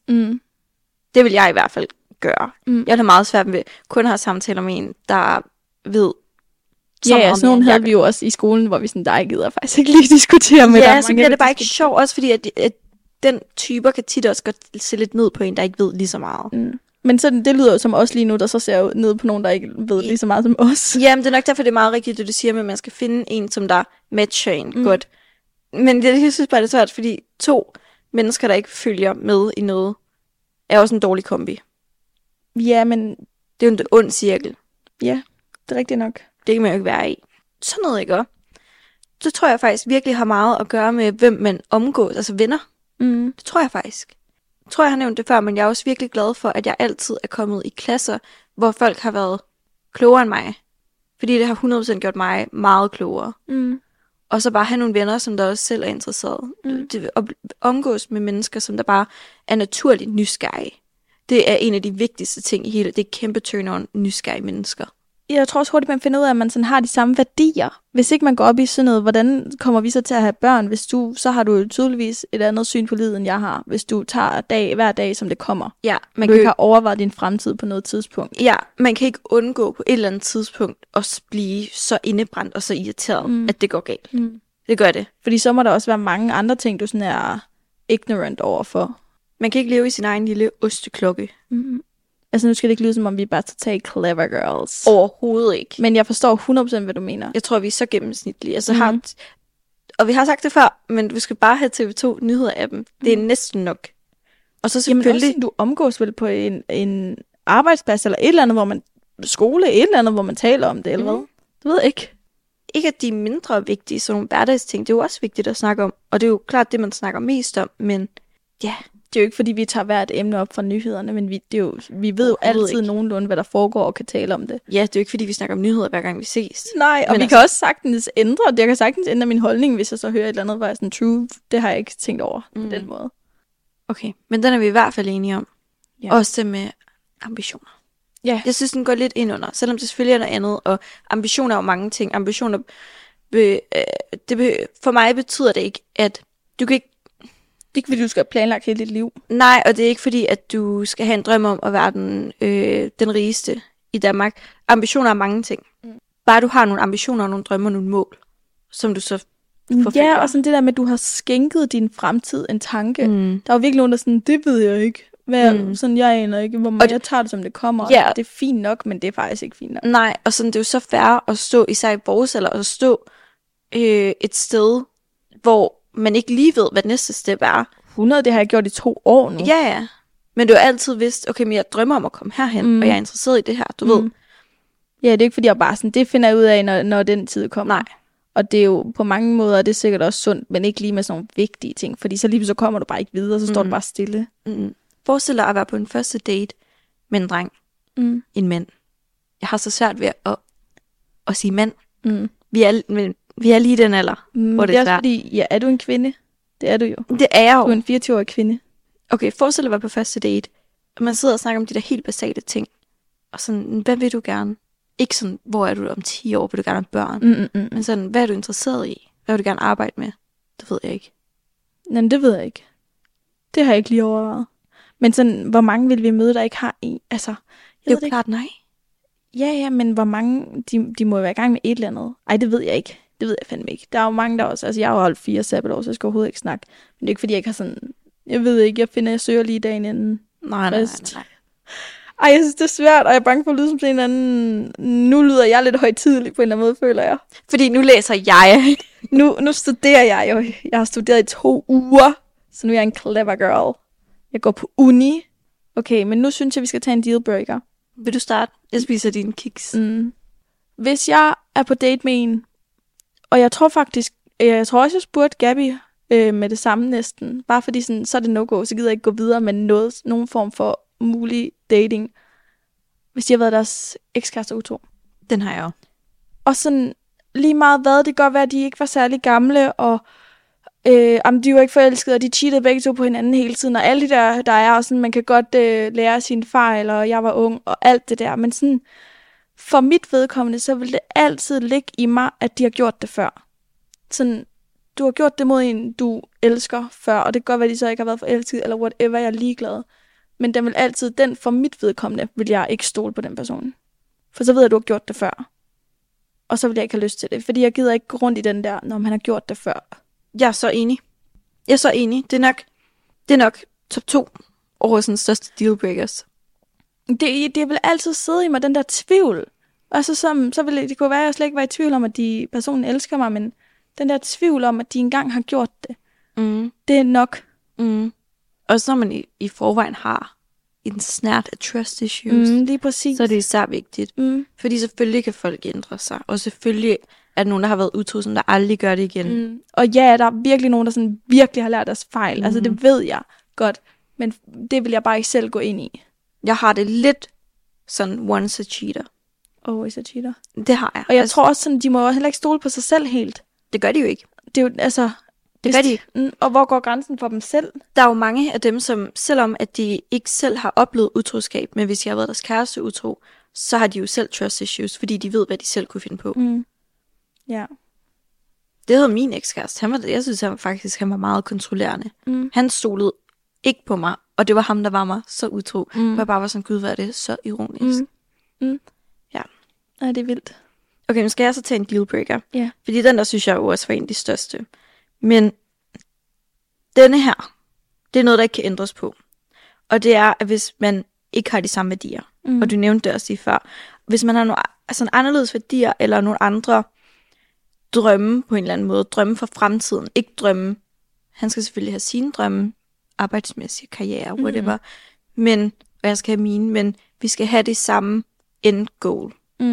S1: Det vil jeg i hvert fald gøre. Jeg har meget svært ved kun at have samtaler med en, der ved
S2: sådan nogle havde vi jo også i skolen, hvor vi sådan, der gider faktisk ikke lige diskutere med dig.
S1: Ja, så bliver det bare ikke sjovt, også fordi at den typer kan tit også godt se lidt ned på en, der ikke ved lige så meget.
S2: Men sådan, det lyder jo som os lige nu, der så ser jo ned på nogen, der ikke ved lige så meget som os.
S1: Jamen, det er nok derfor, det er meget rigtigt, det du siger, at man skal finde en, som der matcher en godt. Men jeg synes bare, det er svært, fordi 2 mennesker, der ikke følger med i noget, er også en dårlig kombi.
S2: Ja, men
S1: det er jo en ond cirkel.
S2: Ja, det er rigtigt nok.
S1: Det kan man jo ikke være i. Sådan noget, ikke også? Så tror jeg faktisk virkelig har meget at gøre med, hvem man omgås, altså venner. Det tror jeg faktisk. Jeg tror, jeg har nævnt det før, men jeg er også virkelig glad for, at jeg altid er kommet i klasser, hvor folk har været klogere end mig. Fordi det har 100% gjort mig meget klogere. Og så bare have nogle venner, som der også selv er interesseret. Og omgås med mennesker, som der bare er naturligt nysgerrige. Det er en af de vigtigste ting i hele. Det er kæmpe turn-on, nysgerrige mennesker.
S2: Jeg tror også hurtigt, man finder ud af, at man sådan har de samme værdier. Hvis ikke man går op i sådan noget, hvordan kommer vi så til at have børn? Så har du tydeligvis et andet syn på livet, end jeg har. Hvis du tager hver dag, som det kommer.
S1: Ja,
S2: man kan ikke have overvejet din fremtid på noget tidspunkt.
S1: Ja, man kan ikke undgå på et eller andet tidspunkt at blive så indebrændt og så irriteret, at det går galt. Det gør det.
S2: Fordi så må der også være mange andre ting, du sådan er ignorant overfor.
S1: Man kan ikke leve i sin egen lille osteklokke.
S2: Altså nu skal det ikke lyde, som om vi er bare totalt clever girls.
S1: Overhovedet ikke.
S2: Men jeg forstår 100% hvad du mener.
S1: Jeg tror, vi er så gennemsnitlige. Altså, og vi har sagt det før, men du skal bare have TV2 nyheder af dem. Det er næsten nok. Og så selvfølgelig...
S2: Jamen også, du omgås vel på en arbejdsplads, eller et eller andet, hvor man... Skole, et eller andet, hvor man taler om det, eller hvad? Du ved ikke.
S1: Ikke at de er mindre vigtige, sådan nogle hverdagsting. Det er jo også vigtigt at snakke om. Og det er jo klart det, man snakker mest om. Men ja,
S2: Det er jo ikke, fordi vi tager hvert emne op fra nyhederne, men vi ved jo altid nogenlunde, hvad der foregår, og kan tale om det.
S1: Ja, det er jo ikke, fordi vi snakker om nyheder, hver gang vi ses.
S2: Nej, og men vi kan også sagtens ændre, jeg kan sagtens ændre min holdning, hvis jeg så hører et eller andet, hvor jeg sådan, true, det har jeg ikke tænkt over på den måde.
S1: Okay, men den er vi i hvert fald enige om.
S2: Ja.
S1: Også det med ambitioner.
S2: Ja.
S1: Jeg synes, den går lidt ind under, selvom det selvfølgelig er noget andet, og ambitioner er jo mange ting. Ambitioner, for mig betyder det ikke, at du kan ikke...
S2: Det er ikke, fordi du skal have planlagt hele dit liv.
S1: Nej, og det er ikke fordi, at du skal have en drøm om at være den rigeste i Danmark. Ambitioner er mange ting. Bare du har nogle ambitioner, nogle drømmer, nogle mål, som du så forfølger.
S2: Ja, og sådan det der med, at du har skænket din fremtid en tanke. Der er jo virkelig nogen, der sådan, det ved jeg ikke. Sådan, jeg aner ikke, hvor meget jeg tager det, som det kommer.
S1: Ja.
S2: Det er fint nok, men det er faktisk ikke fint nok.
S1: Nej, og sådan, det er jo så fair at stå, især i vores alder, at stå et sted, hvor man ikke lige ved, hvad det næste step er.
S2: 100, det har jeg gjort i 2 år nu.
S1: Ja. Men du har altid vidst, okay, men jeg drømmer om at komme herhen, og jeg er interesseret i det her, du ved.
S2: Ja, det er ikke, fordi jeg bare sådan, det finder jeg ud af, når den tid kommer.
S1: Nej.
S2: Og det er jo på mange måder, det er sikkert også sundt, men ikke lige med sådan nogle vigtige ting. Fordi så lige så kommer du bare ikke videre, så står du bare stille.
S1: Forestil dig at være på en første date med en dreng. En mand. Jeg har så svært ved at sige mand. Vi er lige i den alder, hvor det er
S2: også fordi, ja, er du en kvinde? Det er du jo.
S1: Det er jeg jo.
S2: Du er en 24-årig kvinde.
S1: Okay, forestil dig at være på første date, og man sidder og snakker om de der helt basale ting. Og sådan, hvad vil du gerne? Ikke sådan, hvor er du om 10 år, vil du gerne have børn? Men sådan, hvad er du interesseret i? Hvad vil du gerne arbejde med? Det ved jeg ikke.
S2: Nej, det ved jeg ikke. Det har jeg ikke lige overvejet. Men sådan, hvor mange vil vi møde, der ikke har en? Altså,
S1: det er jo klart nej.
S2: Ja, men hvor mange, de må være i gang med et eller andet. Ej, det ved jeg ikke. Det ved jeg fandme ikke. Der er jo mange, der også... Altså, jeg har jo holdt 4 sabbatår, så jeg skal overhovedet ikke snakke. Men det er ikke, fordi jeg ikke har sådan... Jeg ved ikke, jeg søger lige dagen inden.
S1: Nej.
S2: Ej, jeg synes, det er svært, og jeg er bange for at lyde som sådan en anden... Nu lyder jeg lidt højtidelig på en eller anden måde, føler jeg.
S1: Fordi nu læser jeg.
S2: nu studerer jeg jo. Jeg har studeret i 2 uger, så nu er jeg en clever girl. Jeg går på uni. Okay, men nu synes jeg, vi skal tage en dealbreaker.
S1: Vil du starte? Jeg spiser dine kiks.
S2: Hvis jeg er på date med en, og jeg tror også, jeg spurgte Gabby med det samme næsten. Bare fordi sådan, så er det no-go, så gider jeg ikke gå videre med nogen form for mulig dating. Hvis de har været deres ekskærester utro.
S1: Den har jeg jo.
S2: Og sådan lige meget hvad, det kan godt være, at de ikke var særlig gamle, og de var ikke forelskede, og de cheatede begge to på hinanden hele tiden, og alle de der er, og sådan, man kan godt lære sine fejl, og jeg var ung, og alt det der. Men sådan, for mit vedkommende, så vil det altid ligge i mig, at de har gjort det før. Sådan, du har gjort det mod en, du elsker før, og det kan godt være, at de så ikke har været forelsket, eller whatever, jeg er ligeglad. Men for mit vedkommende, vil jeg ikke stole på den person. For så ved jeg, at du har gjort det før. Og så vil jeg ikke have lyst til det, fordi jeg gider ikke gå rundt i den der, når man har gjort det før.
S1: Jeg er så enig. Det er nok top 2 over sådan største dealbreakers.
S2: Det vil altid sidde i mig, den der tvivl. Altså så vil det kunne være, at jeg slet ikke var i tvivl om, at personen elsker mig, men den der tvivl om, at de engang har gjort det, det er nok.
S1: Også når man i forvejen har en snært af trust issues,
S2: lige præcis.
S1: så er det især vigtigt. Fordi selvfølgelig kan folk ændre sig, og selvfølgelig er der nogen, der har været utro, som der aldrig gør det igen.
S2: Og ja, der er virkelig nogen, der sådan virkelig har lært deres fejl. Altså det ved jeg godt, men det vil jeg bare ikke selv gå ind i.
S1: Jeg har det lidt sådan once a cheater.
S2: Always a cheater.
S1: Det har jeg.
S2: Og jeg tror også sådan, de må heller ikke stole på sig selv helt.
S1: Det gør de jo ikke.
S2: Det er jo, altså...
S1: Det gør de.
S2: Og hvor går grænsen for dem selv?
S1: Der er jo mange af dem, som selvom at de ikke selv har oplevet utroskab, men hvis de har været deres kæreste utro, så har de jo selv trust issues, fordi de ved, hvad de selv kunne finde på.
S2: Ja.
S1: Det havde min ekskæreste. Jeg synes han var meget kontrollerende. Han stolede ikke på mig, og det var ham, der var mig så utro. Hvor jeg bare var sådan, gud, hvad er det så ironisk. Ja.
S2: Ja, det er vildt.
S1: Okay, nu skal jeg så tage en dealbreaker.
S2: Ja.
S1: Fordi den der, synes jeg jo også var en af de største. Men denne her, det er noget, der ikke kan ændres på. Og det er, at hvis man ikke har de samme værdier, og du nævnte det også lige før, hvis man har nogle sådan anderledes værdier, eller nogle andre drømme på en eller anden måde, drømme for fremtiden, ikke drømme, han skal selvfølgelig have sine drømme, arbejdsmæssige karriere, whatever, men, og jeg skal have mine, men vi skal have det samme end goal.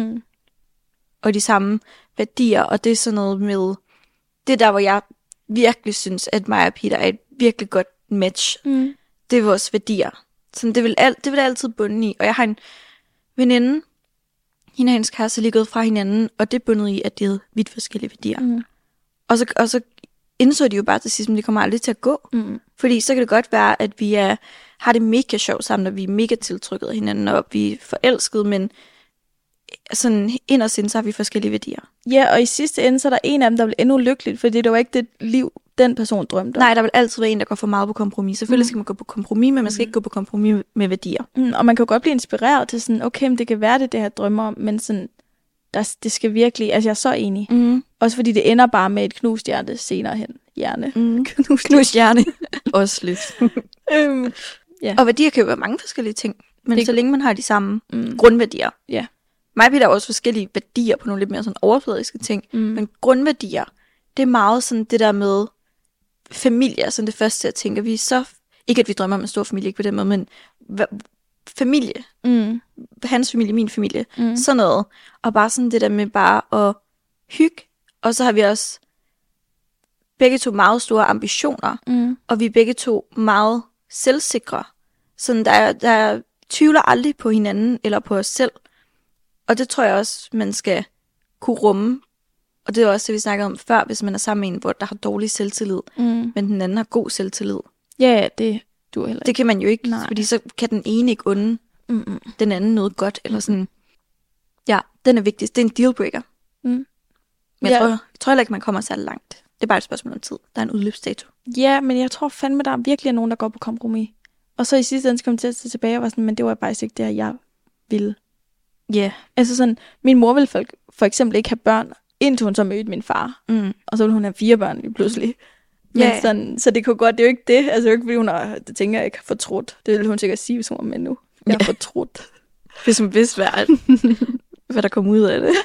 S1: Og de samme værdier, og det er sådan noget med, det er der, hvor jeg virkelig synes, at mig og Peter er et virkelig godt match. det er vores værdier. Sådan, det vil det altid bunde i. Og jeg har en veninde, hende og hendes kæreste er lige gået fra hinanden, og det er bundet i, at de havde vidt forskellige værdier.
S2: Mm.
S1: Og så indså de jo bare til sidst, at det kommer aldrig til at gå.
S2: Mm.
S1: Fordi så kan det godt være, at vi har det mega sjovt sammen, og vi er mega tiltrykket af hinanden, og vi er forelskede, men sådan inderst inde, så har vi forskellige værdier.
S2: Ja, og i sidste ende, så er der en af dem, der bliver endnu lykkeligt, fordi det var ikke det liv, den person drømte om.
S1: Nej, der vil altid være en, der går for meget på kompromis. Selvfølgelig skal man gå på kompromis, men man skal ikke gå på kompromis med værdier.
S2: Og man kan jo godt blive inspireret til sådan, okay, men det kan være det her drømmer om, men sådan, det skal virkelig, altså jeg er så enig. Også fordi det ender bare med et knust hjerte senere hen. Hjerne.
S1: Knust hjerne. Også lidt.
S2: Ja.
S1: Og værdier kan jo være mange forskellige ting, men så længe man har de samme grundværdier.
S2: Ja.
S1: Mig og Peter har også forskellige værdier på nogle lidt mere sådan overfladiske ting, men grundværdier, det er meget sådan det der med familie, sådan det første jeg tænker. Vi er så, ikke at vi drømmer om en stor familie, ikke på den måde, men familie. Hans familie, min familie. Sådan noget. Og bare sådan det der med bare at hygge. Og så har vi også begge to meget store ambitioner. Og vi er begge to meget selvsikre. Sådan der tvivler aldrig på hinanden eller på os selv. Og det tror jeg også, man skal kunne rumme. Og det er også det, vi snakkede om før, hvis man er sammen med en, hvor der har dårlig selvtillid, men den anden har god selvtillid.
S2: Ja, det du heller ikke.
S1: Det kan man jo ikke,
S2: Nej.
S1: fordi så kan den ene ikke unde den anden noget godt, eller sådan. Ja, den er vigtig. Det er en dealbreaker. Men jeg tror heller ikke, man kommer særlig langt. Det er bare et spørgsmål om tid. Der er en udløbsdato.
S2: Ja, men jeg tror fandme, der er virkelig nogen, der går på kompromis. Og så i sidste ende skal man til at se tilbage og var sådan, men det var faktisk ikke det, jeg ville.
S1: Ja. Yeah.
S2: Altså sådan, min mor ville for eksempel ikke have børn, indtil hun så mødte min far. Og så ville hun have 4 børn lige pludselig. Men sådan, så det kunne godt, det er jo ikke det. Altså det er jo ikke, fordi hun har, det tænker jeg ikke, har fortrudt. Det ville hun sikkert sige, hvis hun var med nu. Jeg har fortrudt.
S1: Hvis hun vidste, hvad der kom ud af det.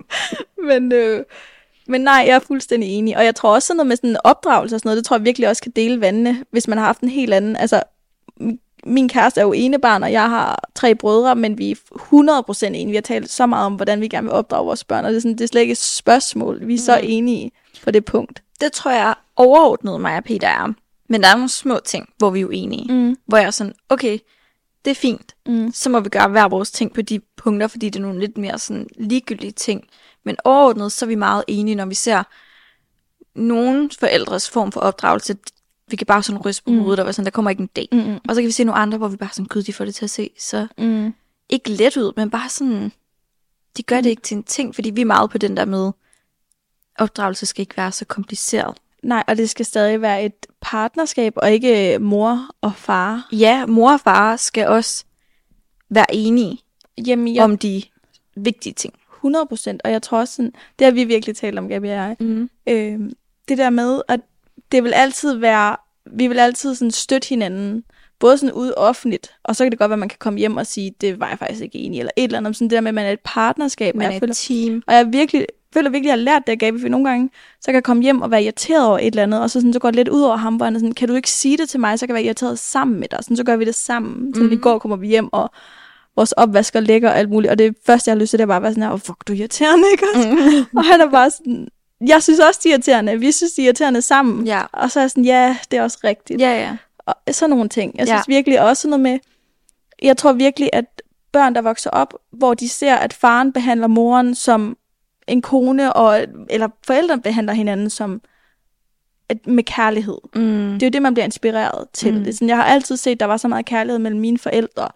S2: Men nej, jeg er fuldstændig enig. Og jeg tror også sådan noget med sådan en opdragelse og sådan noget, det tror jeg virkelig også kan dele vandene, hvis man har haft en helt anden. Altså, min kæreste er jo enebarn, og jeg har 3 brødre, men vi er 100% enige. Vi har talt så meget om, hvordan vi gerne vil opdrage vores børn, og det er slet ikke et spørgsmål. Vi er så enige på det punkt.
S1: Det tror jeg overordnet mig og Peter er. Men der er nogle små ting, hvor vi er uenige. Hvor jeg er sådan, okay, det er fint. Så må vi gøre hver vores ting på de punkter, fordi det er nogle lidt mere sådan ligegyldige ting. Men overordnet, så er vi meget enige, når vi ser nogle forældres form for opdragelse. Vi kan bare sådan ryste på hovedet, og sådan, der kommer ikke en dag. Og så kan vi se nogle andre, hvor vi bare sådan, gud, de får det til at se så ikke let ud, men bare sådan, de gør det ikke til en ting, fordi vi er meget på den der med, opdragelse skal ikke være så kompliceret.
S2: Nej, og det skal stadig være et partnerskab, og ikke mor og far.
S1: Ja, mor og far skal også være enige om de vigtige ting.
S2: 100%, og jeg tror også sådan, det har vi virkelig talt om, Gabi og jeg. Det der med, at det vil altid være, vi vil altid sådan støtte hinanden, både sådan ude offentligt, og så kan det godt være, at man kan komme hjem og sige, det var jeg faktisk ikke enig, eller et eller andet, sådan det der med, at man er et partnerskab.
S1: Man er et team.
S2: Og jeg føler virkelig, at jeg har lært det af Gabi, for nogle gange, så kan jeg komme hjem og være irriteret over et eller andet, og så går det lidt ud over ham, hvor han er sådan, kan du ikke sige det til mig, så kan jeg være irriteret sammen med dig, sådan, så gør vi det sammen. Så i går kommer vi hjem, og vores opvasker ligger og alt muligt, og det første, jeg har lyst til, det er bare at være sådan her, fuck, du er irriterende, ikke også? Og han er bare sådan, jeg synes også, de er irriterende, vi synes, de er irriterende sammen.
S1: Ja.
S2: Og så er jeg sådan, ja, det er også rigtigt.
S1: Ja.
S2: Og sådan nogle ting. Jeg synes virkelig også noget med, jeg tror virkelig, at børn, der vokser op, hvor de ser, at faren behandler moren som en kone, eller forældrene behandler hinanden som med kærlighed. Det er jo det, man bliver inspireret til. Det er sådan, jeg har altid set, der var så meget kærlighed mellem mine forældre,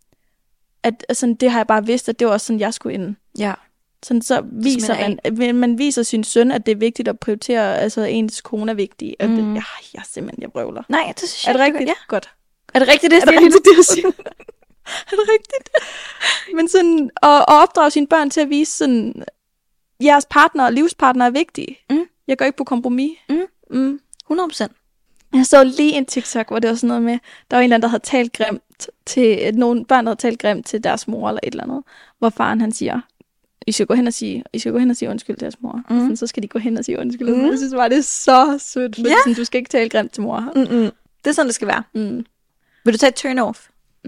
S2: at sådan, det har jeg bare vidst, at det var også sådan, jeg skulle ind. Ja. Sådan, så viser man viser sin søn, at det er vigtigt at prioritere, altså ens kone er vigtig. Jeg brøvler.
S1: Nej, det synes
S2: jeg. Er det rigtigt? Ja. Godt.
S1: Er det rigtigt, det
S2: jeg siger? Er det rigtigt? Men sådan, at opdrage sine børn til at vise sådan, jeres partner og livspartner er vigtige. Jeg går ikke på kompromis.
S1: 100%.
S2: Jeg så lige en TikTok, hvor det var sådan noget med, der var en eller anden, der havde talt grimt til, nogle børn, der havde talt grimt til deres mor eller et eller andet, hvor faren han siger, I skal gå hen og sige undskyld til deres mor. Sådan, så skal de gå hen og sige undskyld. Jeg synes bare, det er så sødt, fordi sådan, du skal ikke tale grimt til mor.
S1: Det er sådan, det skal være. Vil du tage et turn off?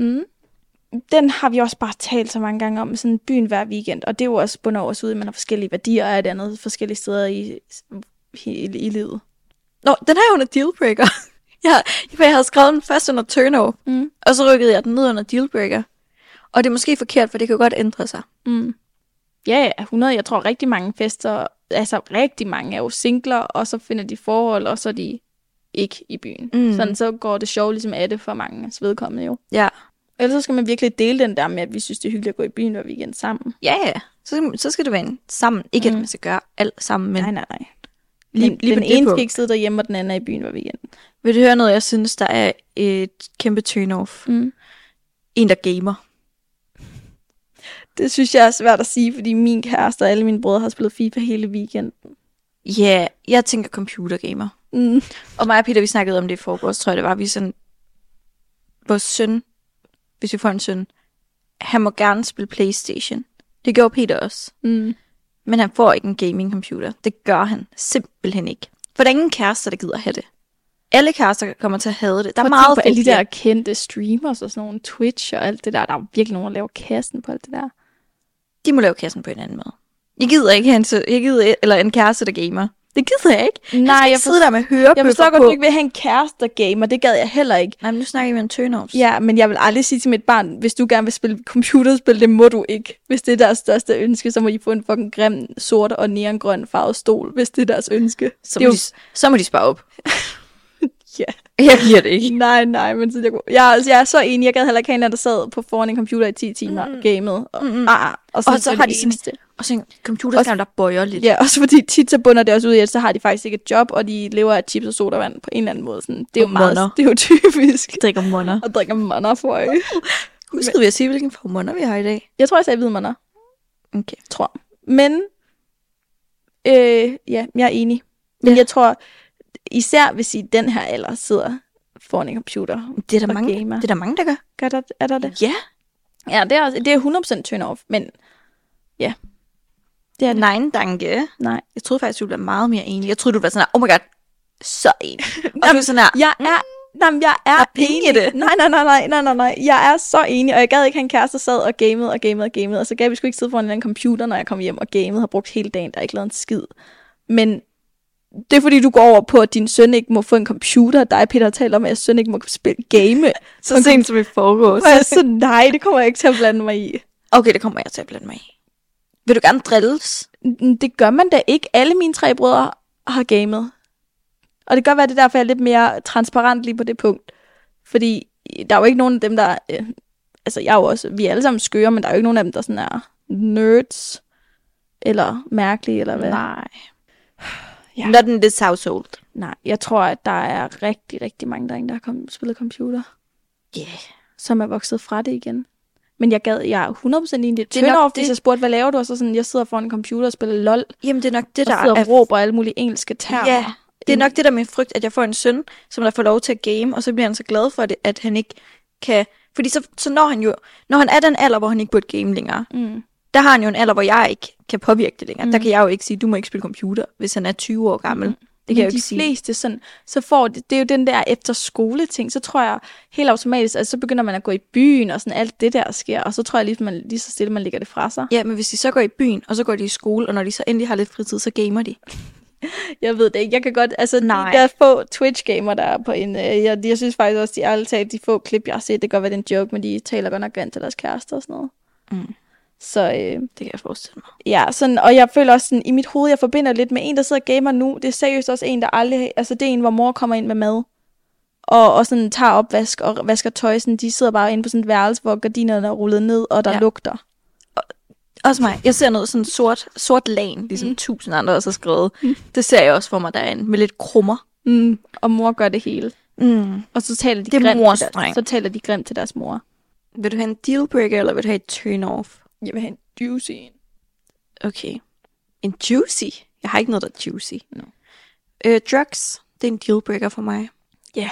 S2: Den har vi også bare talt så mange gange om, sådan byen hver weekend, og det er jo også bundet over os ud, at man har forskellige værdier og et andet forskellige steder i livet.
S1: Nå, den her er jo en dealbreaker. Jeg havde skrevet den først under turn-off, og så rykkede jeg den ned under dealbreaker. Og det er måske forkert, for det kan godt ændre sig.
S2: Ja, 100. Jeg tror rigtig mange fester, altså rigtig mange er jo singler, og så finder de forhold, og så er de ikke i byen. Sådan så går det sjovt ligesom af det for mange vedkommende jo.
S1: Ja.
S2: Ellers så skal man virkelig dele den der med, at vi synes, det er hyggeligt at gå i byen hver weekend sammen.
S1: Ja. Så skal det være en sammen. Ikke at man skal gøre alt sammen, men...
S2: Nej. Lige den ene skal ikke sidde derhjemme, og den anden er i byen hver weekend.
S1: Vil du høre noget, jeg synes, der er et kæmpe turn-off? En, der gamer.
S2: Det synes jeg er svært at sige, fordi min kæreste og alle mine brødre har spillet FIFA hele weekenden.
S1: Ja, jeg tænker computergamer. Og mig og Peter, vi snakkede om det i forgårs, tror jeg det var. Vi sådan... Vores søn, hvis vi får en søn, han må gerne spille PlayStation. Det gjorde Peter også. Men han får ikke en gaming computer. Det gør han simpelthen ikke. For der er ingen kærester, der gider have det. Alle kærester kommer til at have det. Der er meget
S2: på alle de der kendte streamers og sådan nogle Twitch og alt det der. Der er virkelig nogen, der laver kassen på alt det der.
S1: De må lave kassen på en anden måde. Jeg gider ikke have en kæreste, der gamer. Det gider jeg ikke.
S2: Nej, jeg
S1: sidder der med hørebøffer på.
S2: Jeg forstår godt, du ikke vil have en kæreste, der gamer. Det gad jeg heller ikke.
S1: Nej, men nu snakker vi om turn-offs.
S2: Ja, men jeg vil aldrig sige til mit barn, hvis du gerne vil spille computerspil, det må du ikke. Hvis det er deres største ønske, så må de få en fucking grim, sort og neongrøn farvet stol, hvis det er deres ønske.
S1: Så må de spare op.
S2: Ja.
S1: Jeg giver det ikke.
S2: Nej, men så jeg er så enig. Jeg gad heller ikke have en, der sad foran en computer i 10 timer og gamede. Og så
S1: har de sådan... Og så en computerskærm, der bøjer lidt.
S2: Ja, også fordi tit så bunder det også ud i, at så har de faktisk ikke et job, og de lever af chips og sodavand på en eller anden måde. Sådan, det er jo meget, det er jo typisk.
S1: Drikker monner.
S2: Og drikker monner for øje.
S1: Husker vi at sige, hvilken form monner vi har i dag?
S2: Jeg tror, jeg sagde hvide monner.
S1: Okay.
S2: Tror. Men, ja, jeg er enig. Men jeg tror, især hvis I den her alder sidder foran en computer
S1: det er der mange, gamer. Det er der mange, der gør.
S2: Er der det?
S1: Ja.
S2: Ja, det er 100% turn off, men ja.
S1: Det er nej, danke.
S2: Nej.
S1: Jeg troede faktisk, du blev meget mere enig. Jeg troede, du var sådan her, oh my god, så enig. Og du er sådan her,
S2: jeg er
S1: enig i det.
S2: Nej. Jeg er så enig, og jeg gad ikke have en kæreste, der sad og gamede, og så gav vi sgu ikke sidde foran en eller anden computer, når jeg kom hjem og gamede, har brugt hele dagen, der ikke lavet en skid. Men det er fordi, du går over på, at din søn ikke må få en computer, og dig, Peter, taler om, at søn ikke må spille game.
S1: Så sent som i forgårs.
S2: Så nej, det kommer jeg ikke til at blande mig i.
S1: Okay, det kommer jeg til at blande mig i. Vil du gerne drilles?
S2: Det gør man da ikke. Alle mine 3 brødre har gamet. Og det kan godt være, det er derfor, jeg er lidt mere transparent lige på det punkt. Fordi der er jo ikke nogen af dem, der... altså, jeg er jo også... Vi er alle sammen skøre, men der er jo ikke nogen af dem, der sådan er nerds. Eller mærkelige, eller hvad.
S1: Nej. Ja. Not in this household.
S2: Nej, jeg tror, at der er rigtig, rigtig mange derinde, der har spillet computer.
S1: Yeah.
S2: Som er vokset fra det igen. Men jeg er 100% i det. Det er nok hvis jeg spurgte, hvad laver du? Og så sådan, jeg sidder foran en computer og spiller LOL.
S1: Jamen, det er nok det, der
S2: og sidder og råber alle mulige engelske termer.
S1: Ja, det er nok det der med frygt, at jeg får en søn, som der får lov til at game, og så bliver han så glad for det, at han ikke kan... Fordi så når han er den alder, hvor han ikke burde game længere, der har han jo en alder, hvor jeg ikke kan påvirke det længere. Der kan jeg jo ikke sige, du må ikke spille computer, hvis han er 20 år gammel. Det kan jeg jo ikke sige.
S2: De fleste sådan, så får det er jo den der efter skole ting, så tror jeg helt automatisk, altså så begynder man at gå i byen, og sådan alt det der sker, og så tror jeg lige så stille, man lægger det fra sig.
S1: Ja, men hvis de så går i byen, og så går de i skole, og når de så endelig har lidt fritid, så gamer de.
S2: Jeg ved det ikke, jeg kan godt, altså de der få Twitch-gamer, der er på en, jeg synes faktisk også, de ærligt talt, de få klip, jeg har set, det kan godt være, det er en joke, men de taler godt nok grimt til deres kærester og sådan noget. Så
S1: det kan jeg forestille mig.
S2: Ja, sådan, og jeg føler også sådan, i mit hoved, jeg forbinder lidt med en, der sidder og gamer nu. Det er seriøst også en, der aldrig... Altså, det er en, hvor mor kommer ind med mad. Og sådan tager opvask og vasker tøj. Sådan, de sidder bare inde på sådan et værelse, hvor gardinerne er rullet ned, og der lugter.
S1: Også mig. Jeg ser noget sådan sort lagen, ligesom 1000 andre også har skrevet. Det ser jeg også for mig derinde, med lidt krummer.
S2: Og mor gør det hele. Og så taler de grimt til deres mor.
S1: Vil du have en dealbreaker, eller vil du have et turn-off?
S2: Jeg vil have en juicy.
S1: Okay. En juicy? Jeg har ikke noget, der er juicy.
S2: No.
S1: Drugs, det er en dealbreaker for mig.
S2: Ja,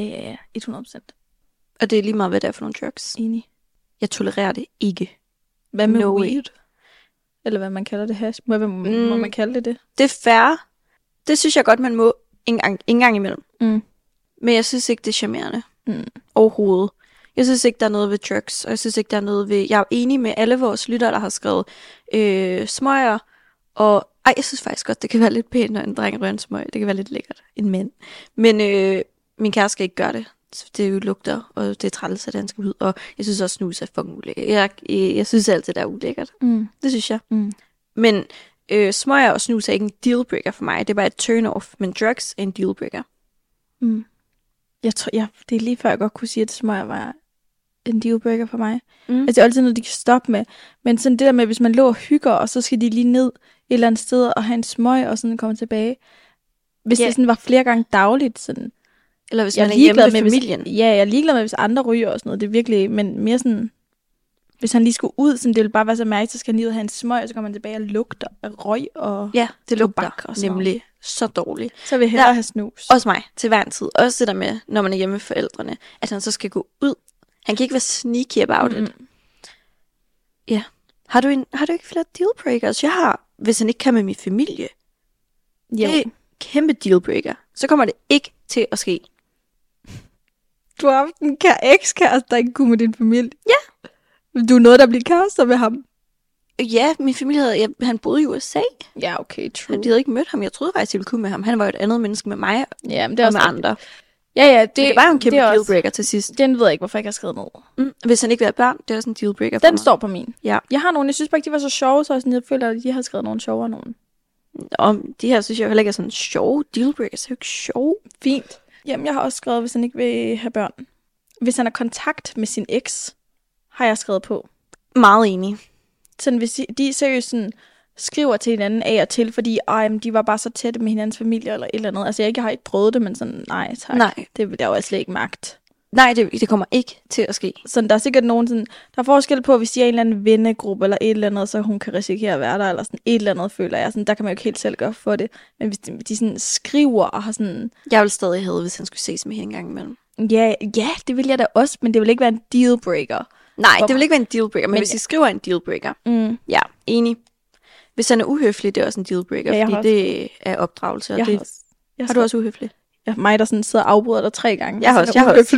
S2: 100%.
S1: Og det er lige meget, hvad det er for nogle drugs.
S2: Enig. Jeg
S1: tolererer det ikke.
S2: Hvad med weed? Eller hvad man kalder det hash? Må man kalde det?
S1: Det er fair. Det synes jeg godt, man må en gang imellem. Men jeg synes ikke, det er charmerende. Overhovedet. Jeg synes ikke, der er noget ved drugs, og jeg synes ikke, der er noget ved... Jeg er enig med alle vores lyttere, der har skrevet smøger, og... jeg synes faktisk godt, det kan være lidt pænt, når en dreng rører en smøg. Det kan være lidt lækkert. En mand. Men min kæreste skal ikke gøre det. Det jo lugter, og det er træls, at han skal ud. Og jeg synes også, snus er fucking ulækkert. Jeg synes altid, det er ulækkert. Det synes jeg. Men smøger og snus er ikke en dealbreaker for mig. Det er bare et turn-off. Men drugs er en dealbreaker.
S2: Jeg tror, det er lige før, jeg godt kunne sige, at smøger var en dealbreaker for mig. Altså, det er altid noget, de kan stoppe med. Men sådan det der med, hvis man lå og hygger, og så skal de lige ned et eller andet sted og have en smøg, og sådan komme tilbage. Hvis det sådan var flere gange dagligt, sådan...
S1: Eller hvis man er hjemme med familien.
S2: Jeg er ligeglad med, hvis andre ryger og sådan noget. Det er virkelig, men mere sådan... Hvis han lige skulle ud, sådan, det ville bare være så mærkeligt, så skal han lige ud og have en smøg, og så kommer man tilbage og lugter af røg og...
S1: Ja, det lugter
S2: og
S1: nemlig så dårligt.
S2: Så vil jeg hellere have snus.
S1: Også mig, til hver en tid. Også det der med, når man er hjemme med forældrene, at han så skal gå ud. Han kan ikke være sneaky about it. Ja. Har du ikke flere dealbreakers? Jeg har, hvis han ikke kan med min familie. Jo. Det er en kæmpe dealbreaker. Så kommer det ikke til at ske.
S2: Du har haft en ekskæreste, der ikke kunne med din familie.
S1: Ja.
S2: Du er noget, der bliver kærester med ham.
S1: Ja, min familie han boede i USA.
S2: Ja, okay, true.
S1: De havde ikke mødt ham. Jeg troede faktisk, jeg ville kunne med ham. Han var jo et andet menneske med mig,
S2: ja, men det er
S1: og
S2: også
S1: med andre.
S2: Ja,
S1: det var jo en kæmpe dealbreaker til sidst.
S2: Den ved jeg ikke, hvorfor jeg ikke har skrevet ned.
S1: Hvis han ikke vil have børn, det er også en dealbreaker for
S2: Den
S1: mig.
S2: står på min.
S1: Ja.
S2: Jeg har nogle, jeg synes bare ikke, de var så sjove, så jeg føler, at de har skrevet nogle sjovere nogen.
S1: Og de her synes jeg heller ikke er sådan sjove dealbreakers. Det er jo ikke sjove.
S2: Fint. Jamen, jeg har også skrevet, hvis han ikke vil have børn. Hvis han har kontakt med sin eks, har jeg skrevet på.
S1: Meget enig.
S2: Sådan, hvis de seriøst sådan, skriver til hinanden af og til, fordi de var bare så tætte med hinandens familie eller et eller andet. Altså, jeg har ikke prøvet det, men sådan, nej tak.
S1: Nej.
S2: Det vil jeg jo slet ikke magt.
S1: Nej, det kommer ikke til at ske.
S2: Sådan, der er sikkert nogen sådan, der er forskel på, hvis de er en eller anden vennegruppe eller et eller andet, så hun kan risikere at være der, eller sådan et eller andet, føler jeg. Sådan, der kan man jo ikke helt selv gøre for det. Men hvis de sådan skriver og har sådan...
S1: Jeg ville stadig have, hvis han skulle ses med hende en gang imellem.
S2: Ja, det vil jeg da også, men det vil ikke være en dealbreaker.
S1: Nej, det vil ikke være en dealbreaker, men hvis de skriver en dealbreaker, ja, enig. Hvis han er uhøflig, det er også en dealbreaker,
S2: ja,
S1: fordi det er opdragelse. Og har du også uhøflig?
S2: Ja, mig, der sådan sidder og afbryder dig 3 gange.
S1: Jeg har også.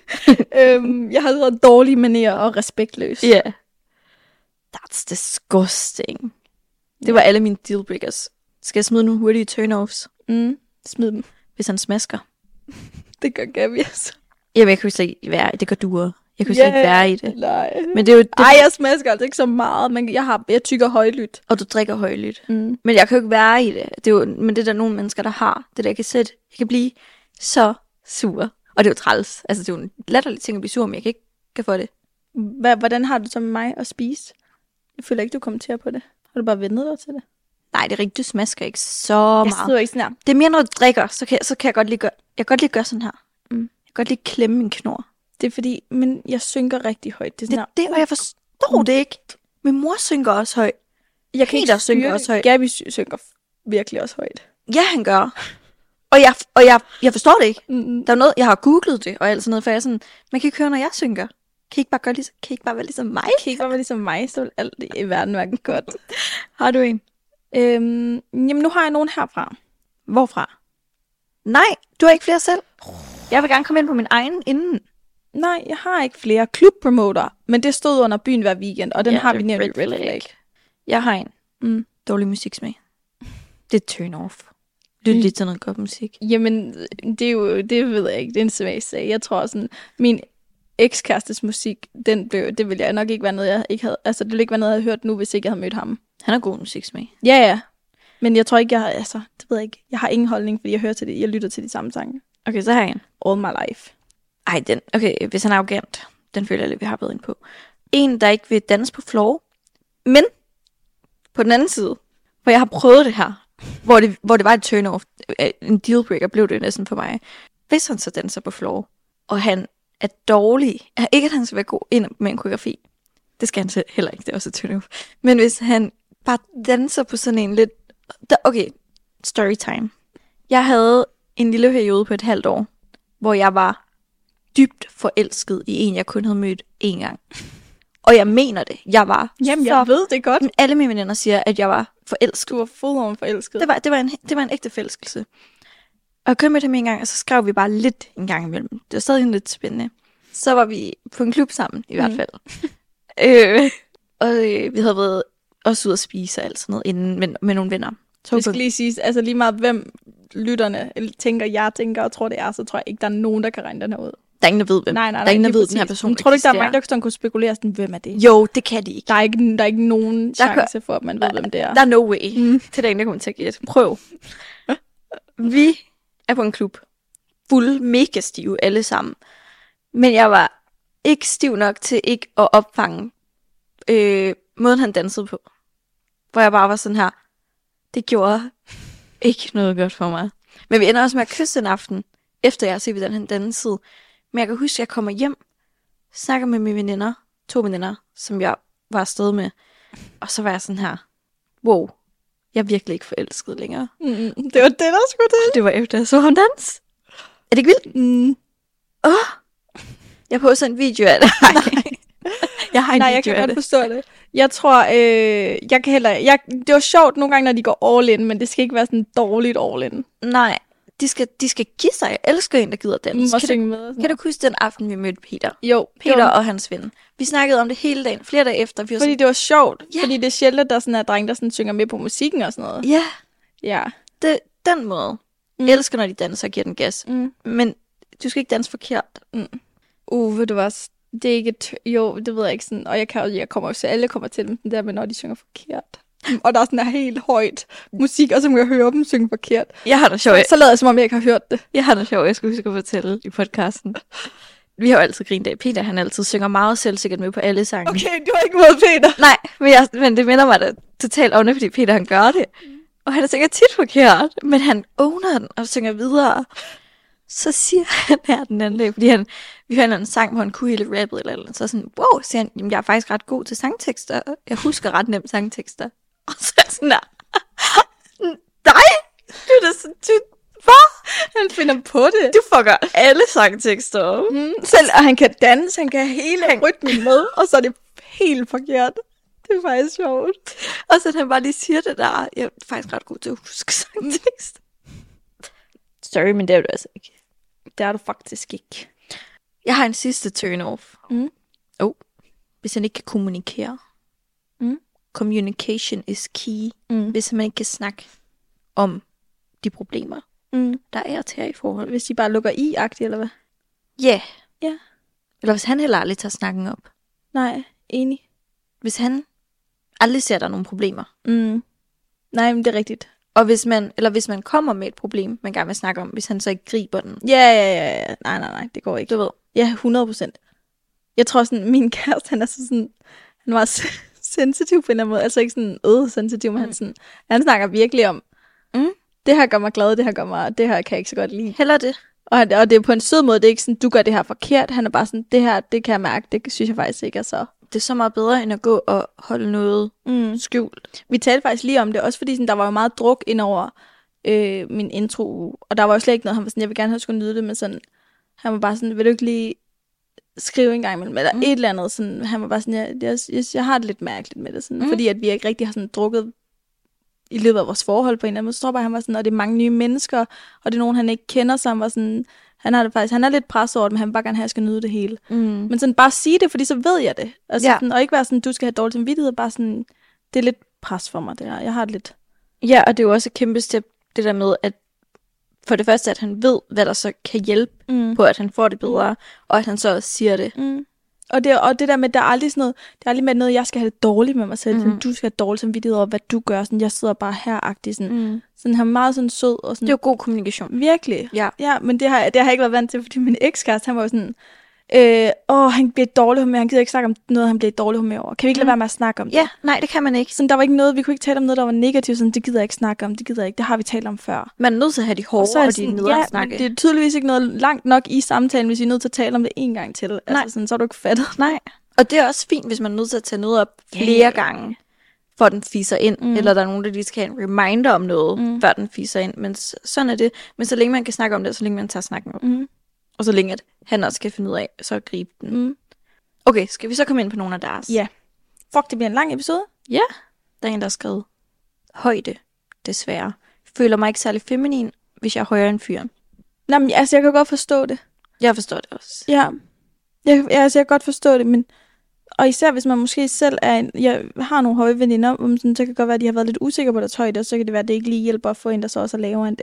S2: Jeg har været dårlig manér og respektløs.
S1: Ja. Yeah. That's disgusting. Det var alle mine dealbreakers. Skal jeg smide nogle hurtige turn-offs?
S2: Smid dem.
S1: Hvis han smasker.
S2: Det gør Gabi altså.
S1: Jamen, jeg kunne slet ikke være i det. Gør du. Jeg kunne slet ikke være i det.
S2: Nej.
S1: Men det er jo...
S2: jeg smasker altså ikke så meget, men jeg tykker højlydt.
S1: Og du drikker højlydt. Men jeg kan jo ikke være i det. Det er jo, men det er der nogle mennesker, der har. Det der, jeg kan blive så sur. Og det er jo træls. Altså, det er jo en latterlig ting at blive sur, men jeg kan ikke få det.
S2: Hvordan har du så med mig at spise? Jeg føler ikke, du kommenterer på det. Har du bare vendet dig til det?
S1: Nej, det er rigtigt. Du smasker ikke så meget.
S2: Jeg sidder ikke sådan her.
S1: Det er mere, når du drikker, så kan jeg godt lige gøre... Jeg kan godt lige gøre sådan her. Jeg kan godt lige klemme min knor.
S2: Det er fordi, men jeg synker rigtig højt. Det er sådan
S1: det, og jeg forstår det ikke. Min mor synker også højt.
S2: Jeg kan ikke synker også højt. Gabi synker virkelig også højt.
S1: Ja, han gør. Og jeg forstår det ikke. Der er noget, jeg har googlet det og alt sådan noget, for jeg er sådan, man kan ikke høre, når jeg synker. Kan I ikke bare være ligesom mig?
S2: Kan I ikke bare være ligesom mig, så vil alt i verden være godt.
S1: Har du en?
S2: Jamen, nu har jeg nogen herfra.
S1: Hvorfra? Nej, du har ikke flere selv. Jeg vil gerne komme ind på min egen inden.
S2: Nej, jeg har ikke flere klubpromoter, men det stod under Byen Hver Weekend, og den har vi nævnt i Red Flag.
S1: Jeg har en. Dårlig musiksmag. Det er turn off. Lyt lidt til noget godt musik.
S2: Jamen, det ved jeg ikke. Det er en smagssag. Jeg tror sådan, min ekskærestes musik, det ville jeg nok ikke være noget, jeg ikke havde. Altså, det ville ikke være noget, jeg havde hørt nu, hvis ikke jeg havde mødt ham.
S1: Han har god musiksmag.
S2: Ja. Men jeg tror ikke, det ved jeg ikke. Jeg har ingen holdning, fordi jeg hører til det. Jeg lytter til de samme sange.
S1: Okay, så har jeg en.
S2: All My Life.
S1: Ej, okay, hvis han er arrogant, den føler jeg lidt, vi har været ind på. En, der ikke vil danse på floor, men på den anden side, hvor jeg har prøvet det her, hvor det var et turn-off, en dealbreaker blev det næsten for mig. Hvis han så danser på floor, og han er dårlig, ikke at han skal være god ind med en koreografi, det skal han selv heller ikke, det er også et turn-off. Men hvis han bare danser på sådan en lidt, okay, storytime. Jeg havde en lille periode på et halvt år, hvor jeg var dybt forelsket i en, jeg kun havde mødt én gang. Og jeg mener det. Jeg var
S2: jeg ved det godt.
S1: Alle mine veninder siger, at jeg var forelsket.
S2: Du var fuldkommen forelsket.
S1: Det var en ægte forelskelse. Og jeg kun mødte ham en gang, og så skrev vi bare lidt en gang imellem. Det var stadig lidt spændende. Så var vi på en klub sammen, i hvert fald. Vi havde været også ude at spise og alt sådan noget, inden med nogle venner.
S2: Det skal lige sige, altså lige meget hvem lytterne tænker, jeg tænker og tror, det er, så tror jeg ikke, der er nogen, der kan regne den her ud.
S1: Der er ingen, der ved, hvem.
S2: Nej,
S1: der er ingen, der ved, den her person
S2: men tror du ikke, der er
S1: eksisterer?
S2: mange, der sådan kunne spekulere sådan, hvem er det?
S1: Jo, det kan de ikke.
S2: Der er ikke nogen chance for, at man ved, hvem det er.
S1: Der er no way. Til der er ingen, der kommer til at gætte. Prøv. Vi er på en klub. Fuld mega stive alle sammen. Men jeg var ikke stiv nok til ikke at opfange måden, han dansede på. Hvor jeg bare var sådan her. Det gjorde ikke noget godt for mig. Men vi ender også med at kysse den aften, efter jeg har set, hvordan han dansede. Men jeg kan huske, at jeg kommer hjem, snakker med mine veninder, 2 veninder, som jeg var afsted med. Og så var jeg sådan her, wow, jeg er virkelig ikke forelsket længere.
S2: Det var det, der skulle til.
S1: Det var efter, jeg så ham dans. Er det ikke vildt? Jeg poster en video af det. Jeg har en
S2: Nej,
S1: video
S2: jeg kan
S1: af
S2: godt
S1: det.
S2: forstå det. Jeg tror, jeg kan heller... det var sjovt nogle gange, når de går all in, men det skal ikke være sådan dårligt all in.
S1: Nej, de skal give sig. Jeg elsker en, der gider dans.
S2: Og synge med.
S1: Kan du huske den aften, vi mødte Peter?
S2: Jo.
S1: Peter og hans ven. Vi snakkede om det hele dagen, flere dage efter. Vi var
S2: Fordi det var sjovt.
S1: Ja.
S2: Fordi det er sjældent, at der sådan er drenge, der sådan synger med på musikken og sådan noget.
S1: Ja,
S2: Ja.
S1: den måde. Jeg elsker, når de danser og giver den gas. Men du skal ikke danse forkert.
S2: Ved du hvad? Det er ikke jo, det ved jeg ikke sådan. Og jeg kommer jo til, alle kommer til dem, der med, når de synger forkert. Og der er sådan der helt højt musik, og så må jeg høre dem synge forkert.
S1: Jeg har noget sjovt.
S2: Så lader jeg, som om jeg ikke har hørt det.
S1: Jeg har noget sjovt, jeg skal huske at fortælle i podcasten. Vi har jo altid grint af. Peter, han altid synger meget selvsikkert med på alle sange.
S2: Okay, du har ikke mod Peter.
S1: Nej, men det minder mig da totalt om det, fordi Peter han gør det. Og han synger tit forkert, men han owner den og synger videre. Så siger han her den anden dag, fordi vi hører en sang, hvor han kunne hele rappet eller andet. Så sådan, wow, siger han, jamen, jeg er faktisk ret god til sangtekster. Jeg husker ret nemt sangtekster. Og så er jeg sådan der, nej, du er da sådan, hvad?
S2: Han finder på det.
S1: Du fucker alle sangtekster op.
S2: Selv, og han kan danse, han kan hele rytmen med, og så er det helt forkert. Det er faktisk sjovt.
S1: Og så han bare lige siger det der, jeg er faktisk ret god til at huske sangtekster. Sorry, men det er du altså ikke.
S2: Det er du faktisk ikke.
S1: Jeg har en sidste turn-off. Hvis han ikke kan kommunikere. Communication is key. Hvis man ikke kan snakke om de problemer, der er til her i forhold.
S2: Hvis de bare lukker i-agtigt, eller hvad?
S1: Ja.
S2: Ja.
S1: Eller hvis han heller aldrig tager snakken op.
S2: Nej, enig.
S1: Hvis han aldrig ser, der er nogle problemer.
S2: Nej, men det er rigtigt.
S1: Og hvis man kommer med et problem, man gerne vil snakke om, hvis han så ikke griber den.
S2: Ja. Nej, det går ikke.
S1: Du ved.
S2: Ja, 100%. Jeg tror sådan, min kæreste, han er sådan, han var sensitiv på en eller anden måde. Altså ikke sådan sensitiv, men han snakker virkelig om, det her gør mig glad, det her kan jeg ikke så godt lide.
S1: Heller det.
S2: Og det er på en sød måde, det er ikke sådan, du gør det her forkert. Han er bare sådan, det her, det kan jeg mærke, det synes jeg faktisk ikke er så.
S1: Det er så meget bedre, end at gå og holde noget skjult.
S2: Vi talte faktisk lige om det, også fordi sådan, der var jo meget druk ind over min intro, og der var jo slet ikke noget, han var sådan, jeg vil gerne have skulle nyde det, men sådan, han var bare sådan, vil du ikke lige skrive en gang imellem, eller et eller andet, sådan, han var bare sådan, jeg har det lidt mærkeligt med det, sådan, fordi at vi ikke rigtig har sådan drukket i løbet af vores forhold på en eller anden måde, så tror jeg bare, han var sådan, og det er mange nye mennesker, og det er nogen, han ikke kender, så han var sådan, han er lidt presset over det, men han vil bare gerne have, at jeg skal nyde det hele. Men sådan bare sige det, fordi så ved jeg det. Altså, sådan, og ikke være sådan, du skal have dårlig samvittighed, bare sådan, det er lidt pres for mig, det her. Jeg har det lidt.
S1: Ja, og det er jo også et kæmpe step, det der med, at for det første, at han ved, hvad der så kan hjælpe på, at han får det bedre, og at han så også siger det.
S2: Og det der med, der er aldrig sådan noget, det er aldrig med noget, jeg skal have det dårligt med mig selv. Sådan, du skal have dårlig samvittighed over, hvad du gør. Sådan, jeg sidder bare her-agtig. Sådan, sådan, han er meget sådan sød. Og sådan,
S1: det er jo god kommunikation.
S2: Virkelig.
S1: Ja,
S2: men det har jeg ikke været vant til, fordi min ekskæreste, han var jo sådan, han bliver dårlig humør, han gider ikke snakke om noget, han bliver dårlig humør over. Kan vi ikke lade være med at snakke om det?
S1: Ja, nej, det kan man ikke.
S2: Sådan, der var ikke noget, vi kunne ikke tale om noget, der var negativt, sådan, det gider jeg ikke snakke om, det har vi talt om før.
S1: Man er nødt til at have de hårde og de nedre snakke.
S2: Det er tydeligvis ikke noget langt nok i samtalen, hvis vi er nødt til at tale om det en gang til. Altså, sådan, så er du ikke fattet.
S1: Nej, og det er også fint, hvis man er nødt til at tage noget op flere gange, for den fiser ind, eller der er nogen, der lige skal have en reminder om noget, før den fiser ind. Men sådan er det. Men så længe man kan snakke om det, så længe man tager snakken op. Og så længe at han også skal finde ud af, så at gribe den. Okay, skal vi så komme ind på nogle af deres?
S2: Ja. Fuck, det bliver en lang episode.
S1: Ja. Der er en, der har skrevet, højde, desværre. Jeg føler mig ikke særlig feminin, hvis jeg er højere end fyren.
S2: Nej, men altså, jeg kan godt forstå det.
S1: Jeg forstår det også.
S2: Ja. Jeg kan godt forstå det, men... Og især hvis man måske selv er jeg har nogle høje veninder, så kan det godt være, at de har været lidt usikre på deres højde, og så kan det være, at det ikke lige hjælper at få en, der så også er lavere end dem.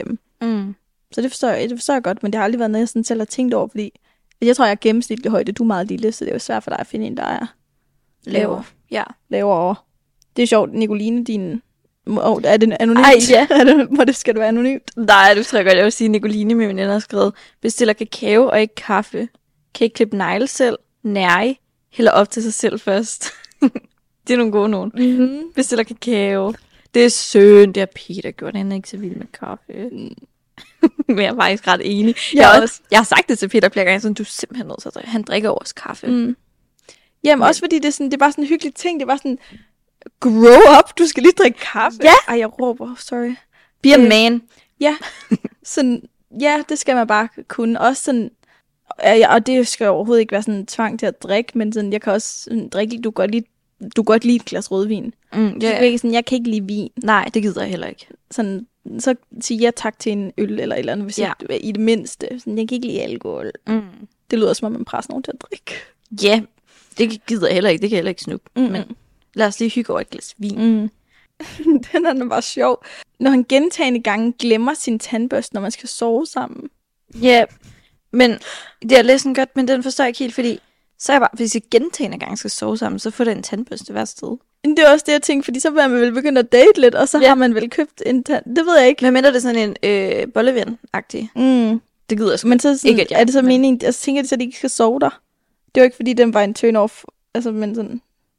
S1: Mm.
S2: Så det forstår jeg godt, men det har aldrig været noget, jeg sådan selv har tænkt over, fordi jeg tror, jeg er gennemsnitlig højde. Du er meget lille, så det er jo svært for dig at finde en, der er
S1: Lavere. Ja.
S2: lavere over. Det er sjovt, Nicoline, din... er det anonymt?
S1: Ej, ja.
S2: Skal det være anonymt?
S1: Nej, du tror jeg godt, jeg vil sige, Nicoline, min veninde, har skrevet, bestiller kakao og ikke kaffe. Kan ikke klippe negle selv. Nej. Hælder op til sig selv først. Det er nogle gode nogen.
S2: Mm-hmm.
S1: Bestiller kakao. Det er synd, det har Peter gjort. Han er ikke så vild med kaffe. Men jeg er faktisk ret enig. Jeg har sagt det til Peter flere gange, sådan, du er simpelthen nødt til at drikke. Han drikker også kaffe.
S2: Mm. Jamen også fordi det er bare sådan en hyggelig ting. Det er bare sådan, grow up, du skal lige drikke kaffe.
S1: Ja.
S2: Ej, jeg råber, sorry.
S1: Be a man.
S2: Ja, sådan, ja, det skal man bare kunne. Også sådan, og det skal overhovedet ikke være sådan en tvang til at drikke, men sådan, jeg kan også sådan, drikke, du kan godt lide et glas rødvin.
S1: Yeah.
S2: Sådan, jeg kan ikke lide vin.
S1: Nej, det gider jeg heller ikke.
S2: Sådan, så sig ja tak til en øl eller et eller andet, hvis
S1: Ja.
S2: du er i det mindste. Sådan, jeg kan ikke lide alkohol. Det lyder som om, man presser nogen til at drikke.
S1: Ja, det gider jeg heller ikke. Det kan jeg heller ikke snuppe.
S2: Mm.
S1: Men lad os lige hygge over et glas vin.
S2: Mm. Den er bare sjov. Når han gentagne gange glemmer sin tandbørste, når man skal sove sammen.
S1: Ja, men det er læsen godt, men den forstår jeg ikke helt, fordi så er jeg bare, hvis jeg gentagne gange skal sove sammen, så får det en tandbørste hver sted.
S2: Det er også det, jeg tænker, fordi så vil man vel begynde at date lidt, og så har man vel købt en det ved jeg ikke.
S1: Men mindre det er sådan en bolleven-agtig. Det gider jeg sgu
S2: Men så sådan,
S1: ikke, at jeg,
S2: er det så meningen, altså tænker de så, at de ikke skal sove der? Det var ikke, fordi den var en turn-off, altså, men sådan...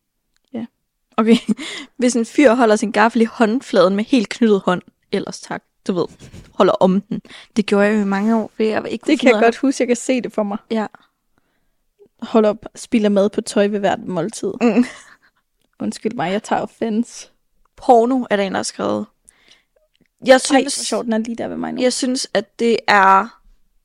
S1: Okay, hvis en fyr holder sin gaffel i håndfladen med helt knyttet hånd, ellers tak, du ved, holder om den. Det gjorde jeg jo i mange år, for jeg var ikke...
S2: Det kan jeg godt huske, jeg kan se det for mig.
S1: Ja.
S2: Hold op, spilder mad på tøj ved hvert måltid. Undskyld mig, jeg tager offense.
S1: Porno er der en, der har skrevet. Jeg synes,
S2: Ej, sjovt, den er lige der ved mig nu.
S1: jeg synes, at det er...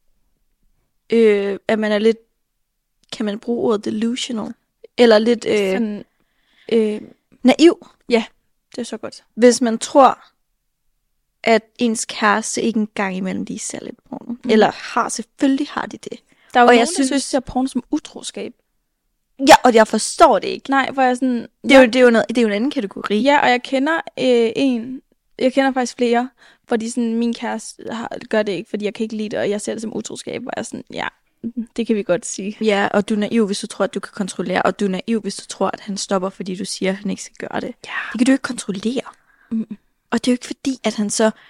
S1: at man er lidt... Kan man bruge ordet delusional? Eller lidt
S2: Sådan,
S1: naiv,
S2: det er så godt.
S1: hvis man tror, at ens kæreste ikke engang imellem lige ser lidt porno. Eller selvfølgelig har de det.
S2: Der er jo
S1: Og
S2: nogen,
S1: jeg
S2: der
S1: synes-
S2: synes, at porno som utroskab.
S1: Ja, og jeg forstår det ikke.
S2: Nej, hvor jeg sådan...
S1: Det er jo en anden kategori.
S2: Ja, og jeg kender jeg kender faktisk flere, hvor de sådan, min kæreste gør det ikke, fordi jeg kan ikke lide det, og jeg ser det som utroskab, hvor jeg er sådan, ja, det kan vi godt sige.
S1: Ja, og du er naiv, hvis du tror, at du kan kontrollere, og du er naiv, hvis du tror, at han stopper, fordi du siger, at han ikke skal gøre det.
S2: Ja.
S1: Det kan du ikke kontrollere. Og det er jo ikke fordi, at han så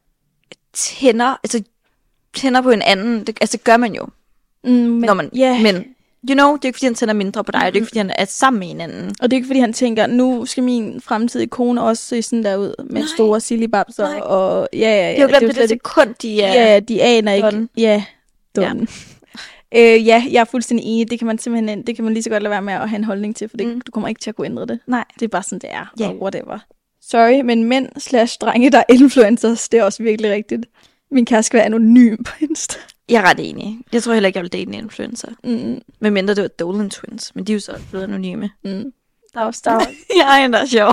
S1: tænder på en anden. Det gør man jo,
S2: Men,
S1: når man...
S2: ja.
S1: Men, you know, det er jo ikke fordi, han tænder mindre på dig, det er jo ikke fordi, han er sammen med en anden.
S2: Og det er ikke, fordi han tænker, nu skal min fremtidige kone også se sådan der ud, med
S1: Nej.
S2: store sillibabser,
S1: Nej.
S2: og ja.
S1: Det er jo glemt
S2: jo
S1: det
S2: slet
S1: sekund, de er...
S2: Ja, de aner ikke.
S1: done.
S2: Ja, done. Ja, jeg er fuldstændig enig. Det kan man lige så godt lade være med at have en holdning til, for du kommer ikke til at kunne ændre det.
S1: Nej.
S2: Det er bare sådan, det er.
S1: Ja.
S2: Og whatever. Sorry, men mænd/drenge, der er influencers, det er også virkelig rigtigt. Min kæreste skal være anonym på Insta.
S1: Jeg er ret enig. Jeg tror heller ikke, jeg vil date en influencer. Men mindre det var Dolan Twins, men de er jo så blevet anonyme.
S2: Der er også
S1: Jeg er en, der er sjov.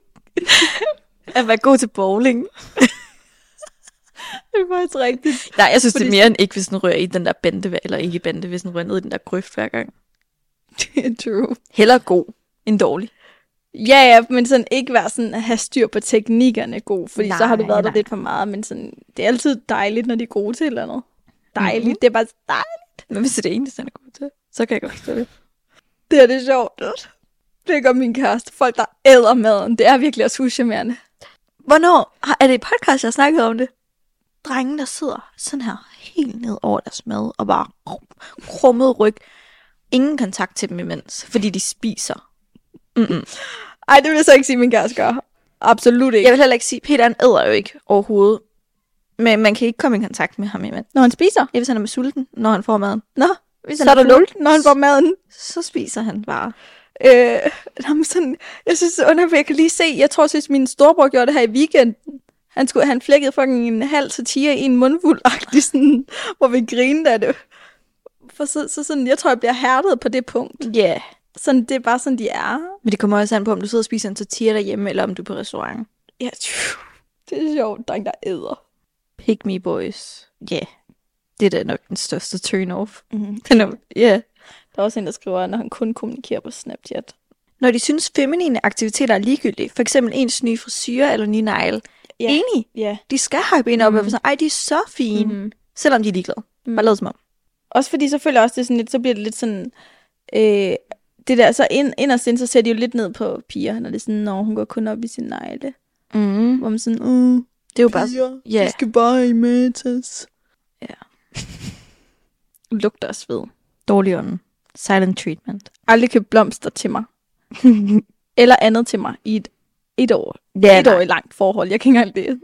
S1: At være god til bowling.
S2: det er faktisk rigtigt.
S1: Nej, jeg synes, det er mere end ikke, hvis den rører i den der bande, eller ikke i bande, hvis den rører ned i den der grøft hver gang.
S2: True.
S1: Heller god end dårlig.
S2: Ja, men sådan ikke være sådan at have styr på teknikkerne god, fordi så har du været der
S1: Nej.
S2: lidt for meget, men sådan, det er altid dejligt, når de er gode til et eller andet. Dejligt, det er bare dejligt.
S1: Men hvis det er det eneste, han er god til, så kan jeg godt forstå det.
S2: Det er det sjovt. Det gør min kæreste. Folk, der æder maden, det er virkelig også uschammerende.
S1: Hvornår? Er det i podcast, jeg har snakket om det? Drenge, der sidder sådan her, helt ned over deres mad, og bare krummet ryg. Ingen kontakt til dem imens, fordi de spiser.
S2: Ej, det vil jeg så ikke sige, min kæreste gør. Absolut ikke.
S1: Jeg vil heller ikke sige, Peter han æder jo ikke overhovedet. Men man kan ikke komme i kontakt med ham imens.
S2: Når han spiser?
S1: Ja, hvis han er med sulten, når han får maden.
S2: Nå,
S1: Hvis
S2: så
S1: han
S2: er der
S1: fuld,
S2: lult, når han får maden.
S1: så spiser han bare.
S2: Sådan, jeg synes, jeg kan lige se, jeg tror, at min storebror gjorde det her i weekenden. Han flækkede fucking en halv tortilla i en mundfuld-agtig, sådan, hvor vi grinede af det. For så sådan, jeg tror, jeg bliver hærdet på det punkt.
S1: Ja. Yeah.
S2: Sådan, det er bare sådan, de er.
S1: Men det kommer også an på, om du sidder og spiser en tortilla derhjemme, eller om du er på restaurant.
S2: Ja, det er sjovt, dreng, der æder.
S1: Pick me boys. Ja. Yeah. Det er da nok den største turn-off.
S2: Mm-hmm.
S1: Ja.
S2: Der er også en, der skriver, når han kun kommunikerer på Snapchat.
S1: Når de synes, feminine aktiviteter er ligegyldige, for eksempel ens nye frisyre eller nye negle,
S2: Ja.
S1: Enig.
S2: Ja.
S1: De skal hype en op, og sådan, ej, de er så fine.
S2: Mm.
S1: Selvom de er ligeglade. Bare lad som om.
S2: Også fordi så føler jeg også, det er sådan lidt, så bliver det lidt sådan, det der, så inderst ind, så ser de jo lidt ned på piger, når det er sådan, når hun går kun op i sin negle.
S1: Mm.
S2: Hvor man sådan,
S1: Det er jo bare...
S2: piger,
S1: Ja.
S2: de skal bare i matas.
S1: Ja.
S2: Lugter af sved.
S1: Dårlig ånden. Silent treatment.
S2: Aldrig køb blomster til mig. Eller andet til mig i et år.
S1: Ja,
S2: Et år i langt forhold. Jeg kan ikke engang det.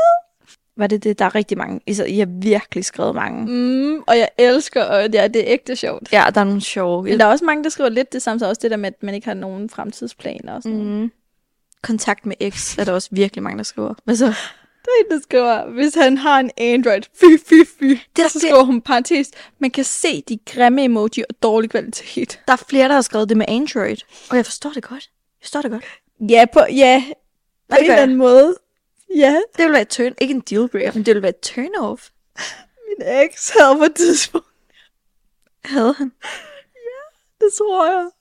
S1: Var det? Der er rigtig mange. I har virkelig skrevet mange.
S2: Og jeg elsker, og ja, det er ægte sjovt.
S1: Ja, der er nogle sjove.
S2: Men der er også mange, der skriver lidt det samme, så også det der med, at man ikke har nogen fremtidsplaner og sådan noget.
S1: Kontakt med X er der også virkelig mange, der skriver. Hvad så?
S2: Der er en, der skriver, hvis han har en Android, så skriver hun parentes, man kan se de grimme emoji og dårlig kvalitet.
S1: Der er flere, der har skrevet det med Android. Og jeg forstår det godt.
S2: Ja, på en eller anden måde. Ja.
S1: Det vil være et turn, ikke en dealbreaker, men det vil være et turn-off.
S2: Min ex havde på et tidspunkt.
S1: Havde han?
S2: Det tror jeg.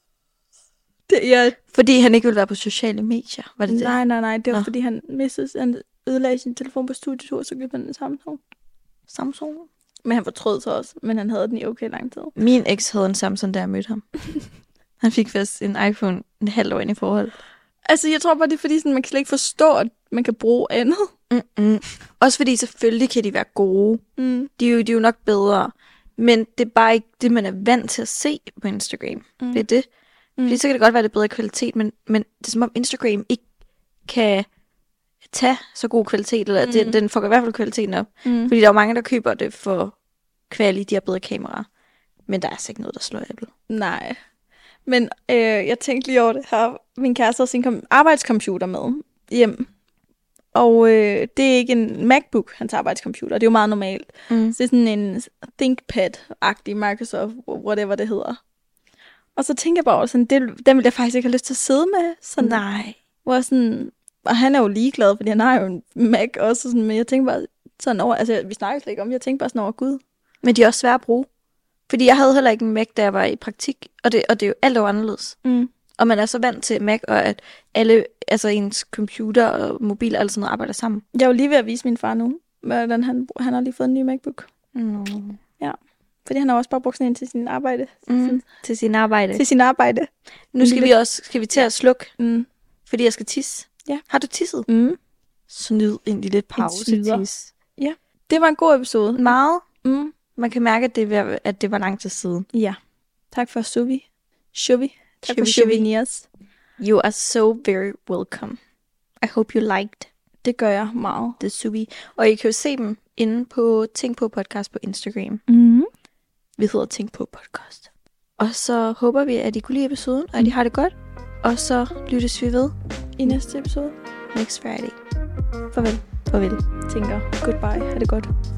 S1: Fordi han ikke ville være på sociale medier, var det det?
S2: Nej. Det var fordi, han ødelagde sin telefon på studietur, så købte han en Samsung. Men han fortrød sig også, men han havde den i okay lang tid.
S1: Min eks havde en Samsung, da jeg mødte ham. Han fik først en iPhone en halv år ind i forhold.
S2: Altså, jeg tror bare, det er fordi, sådan, man kan slet ikke forstå, at man kan bruge andet.
S1: Også fordi selvfølgelig kan de være gode. De er jo nok bedre. Men det er bare ikke det, man er vant til at se på Instagram. Det er det. Fordi så kan det godt være, det er bedre kvalitet, men det er som om Instagram ikke kan tage så god kvalitet, eller den får i hvert fald kvaliteten op. Fordi der er jo mange, der køber det for kvalitet, de har bedre kameraer. Men der er altså ikke noget, der slår Apple.
S2: Nej. Men jeg tænkte lige over det her. Min kæreste har sin arbejdscomputer med hjem. Og det er ikke en MacBook, hans arbejdscomputer. Det er jo meget normalt. Så det er sådan en ThinkPad-agtig Microsoft, whatever det hedder. Og så tænker jeg bare sådan, den vil jeg faktisk ikke have lyst til at sidde med. Sådan,
S1: Nej.
S2: Hvor sådan, og han er jo ligeglad, fordi han har jo en Mac også. Sådan, men jeg tænker bare sådan over, altså vi snakker slet ikke om, jeg tænker bare sådan over, gud.
S1: Men de er også svære at bruge. Fordi jeg havde heller ikke en Mac, da jeg var i praktik. Og det er jo alt er jo anderledes. Og man er så vant til Mac, og at alle, altså ens computer og mobil og alt sådan noget arbejder sammen.
S2: Jeg er jo lige ved at vise min far nu, hvordan han har lige fået en ny MacBook. Ja, fordi han har også bare brugt sådan en til sin arbejde.
S1: Til sin arbejde.
S2: Til sin arbejde.
S1: Nu skal vi til at slukke, fordi jeg skal tisse. Ja. Har du tisset? Snyd en lille pause tis.
S2: Ja, det var en god episode.
S1: Meget. Man kan mærke, at det var lang tid siden.
S2: Ja. Tak for Shuvi. Tak for souvenirs.
S1: You are so very welcome. I hope you liked.
S2: Det gør jeg meget.
S1: Det er suvi. Og I kan jo se dem inde på Tænk på podcast på Instagram. Vi hedder Tænk på podcast. Og så håber vi, at I kunne lide episoden, og at I har det godt. Og så lyttes vi ved
S2: i næste episode.
S1: Next Friday.
S2: Farvel.
S1: Farvel.
S2: Tænker goodbye. Ha' det godt.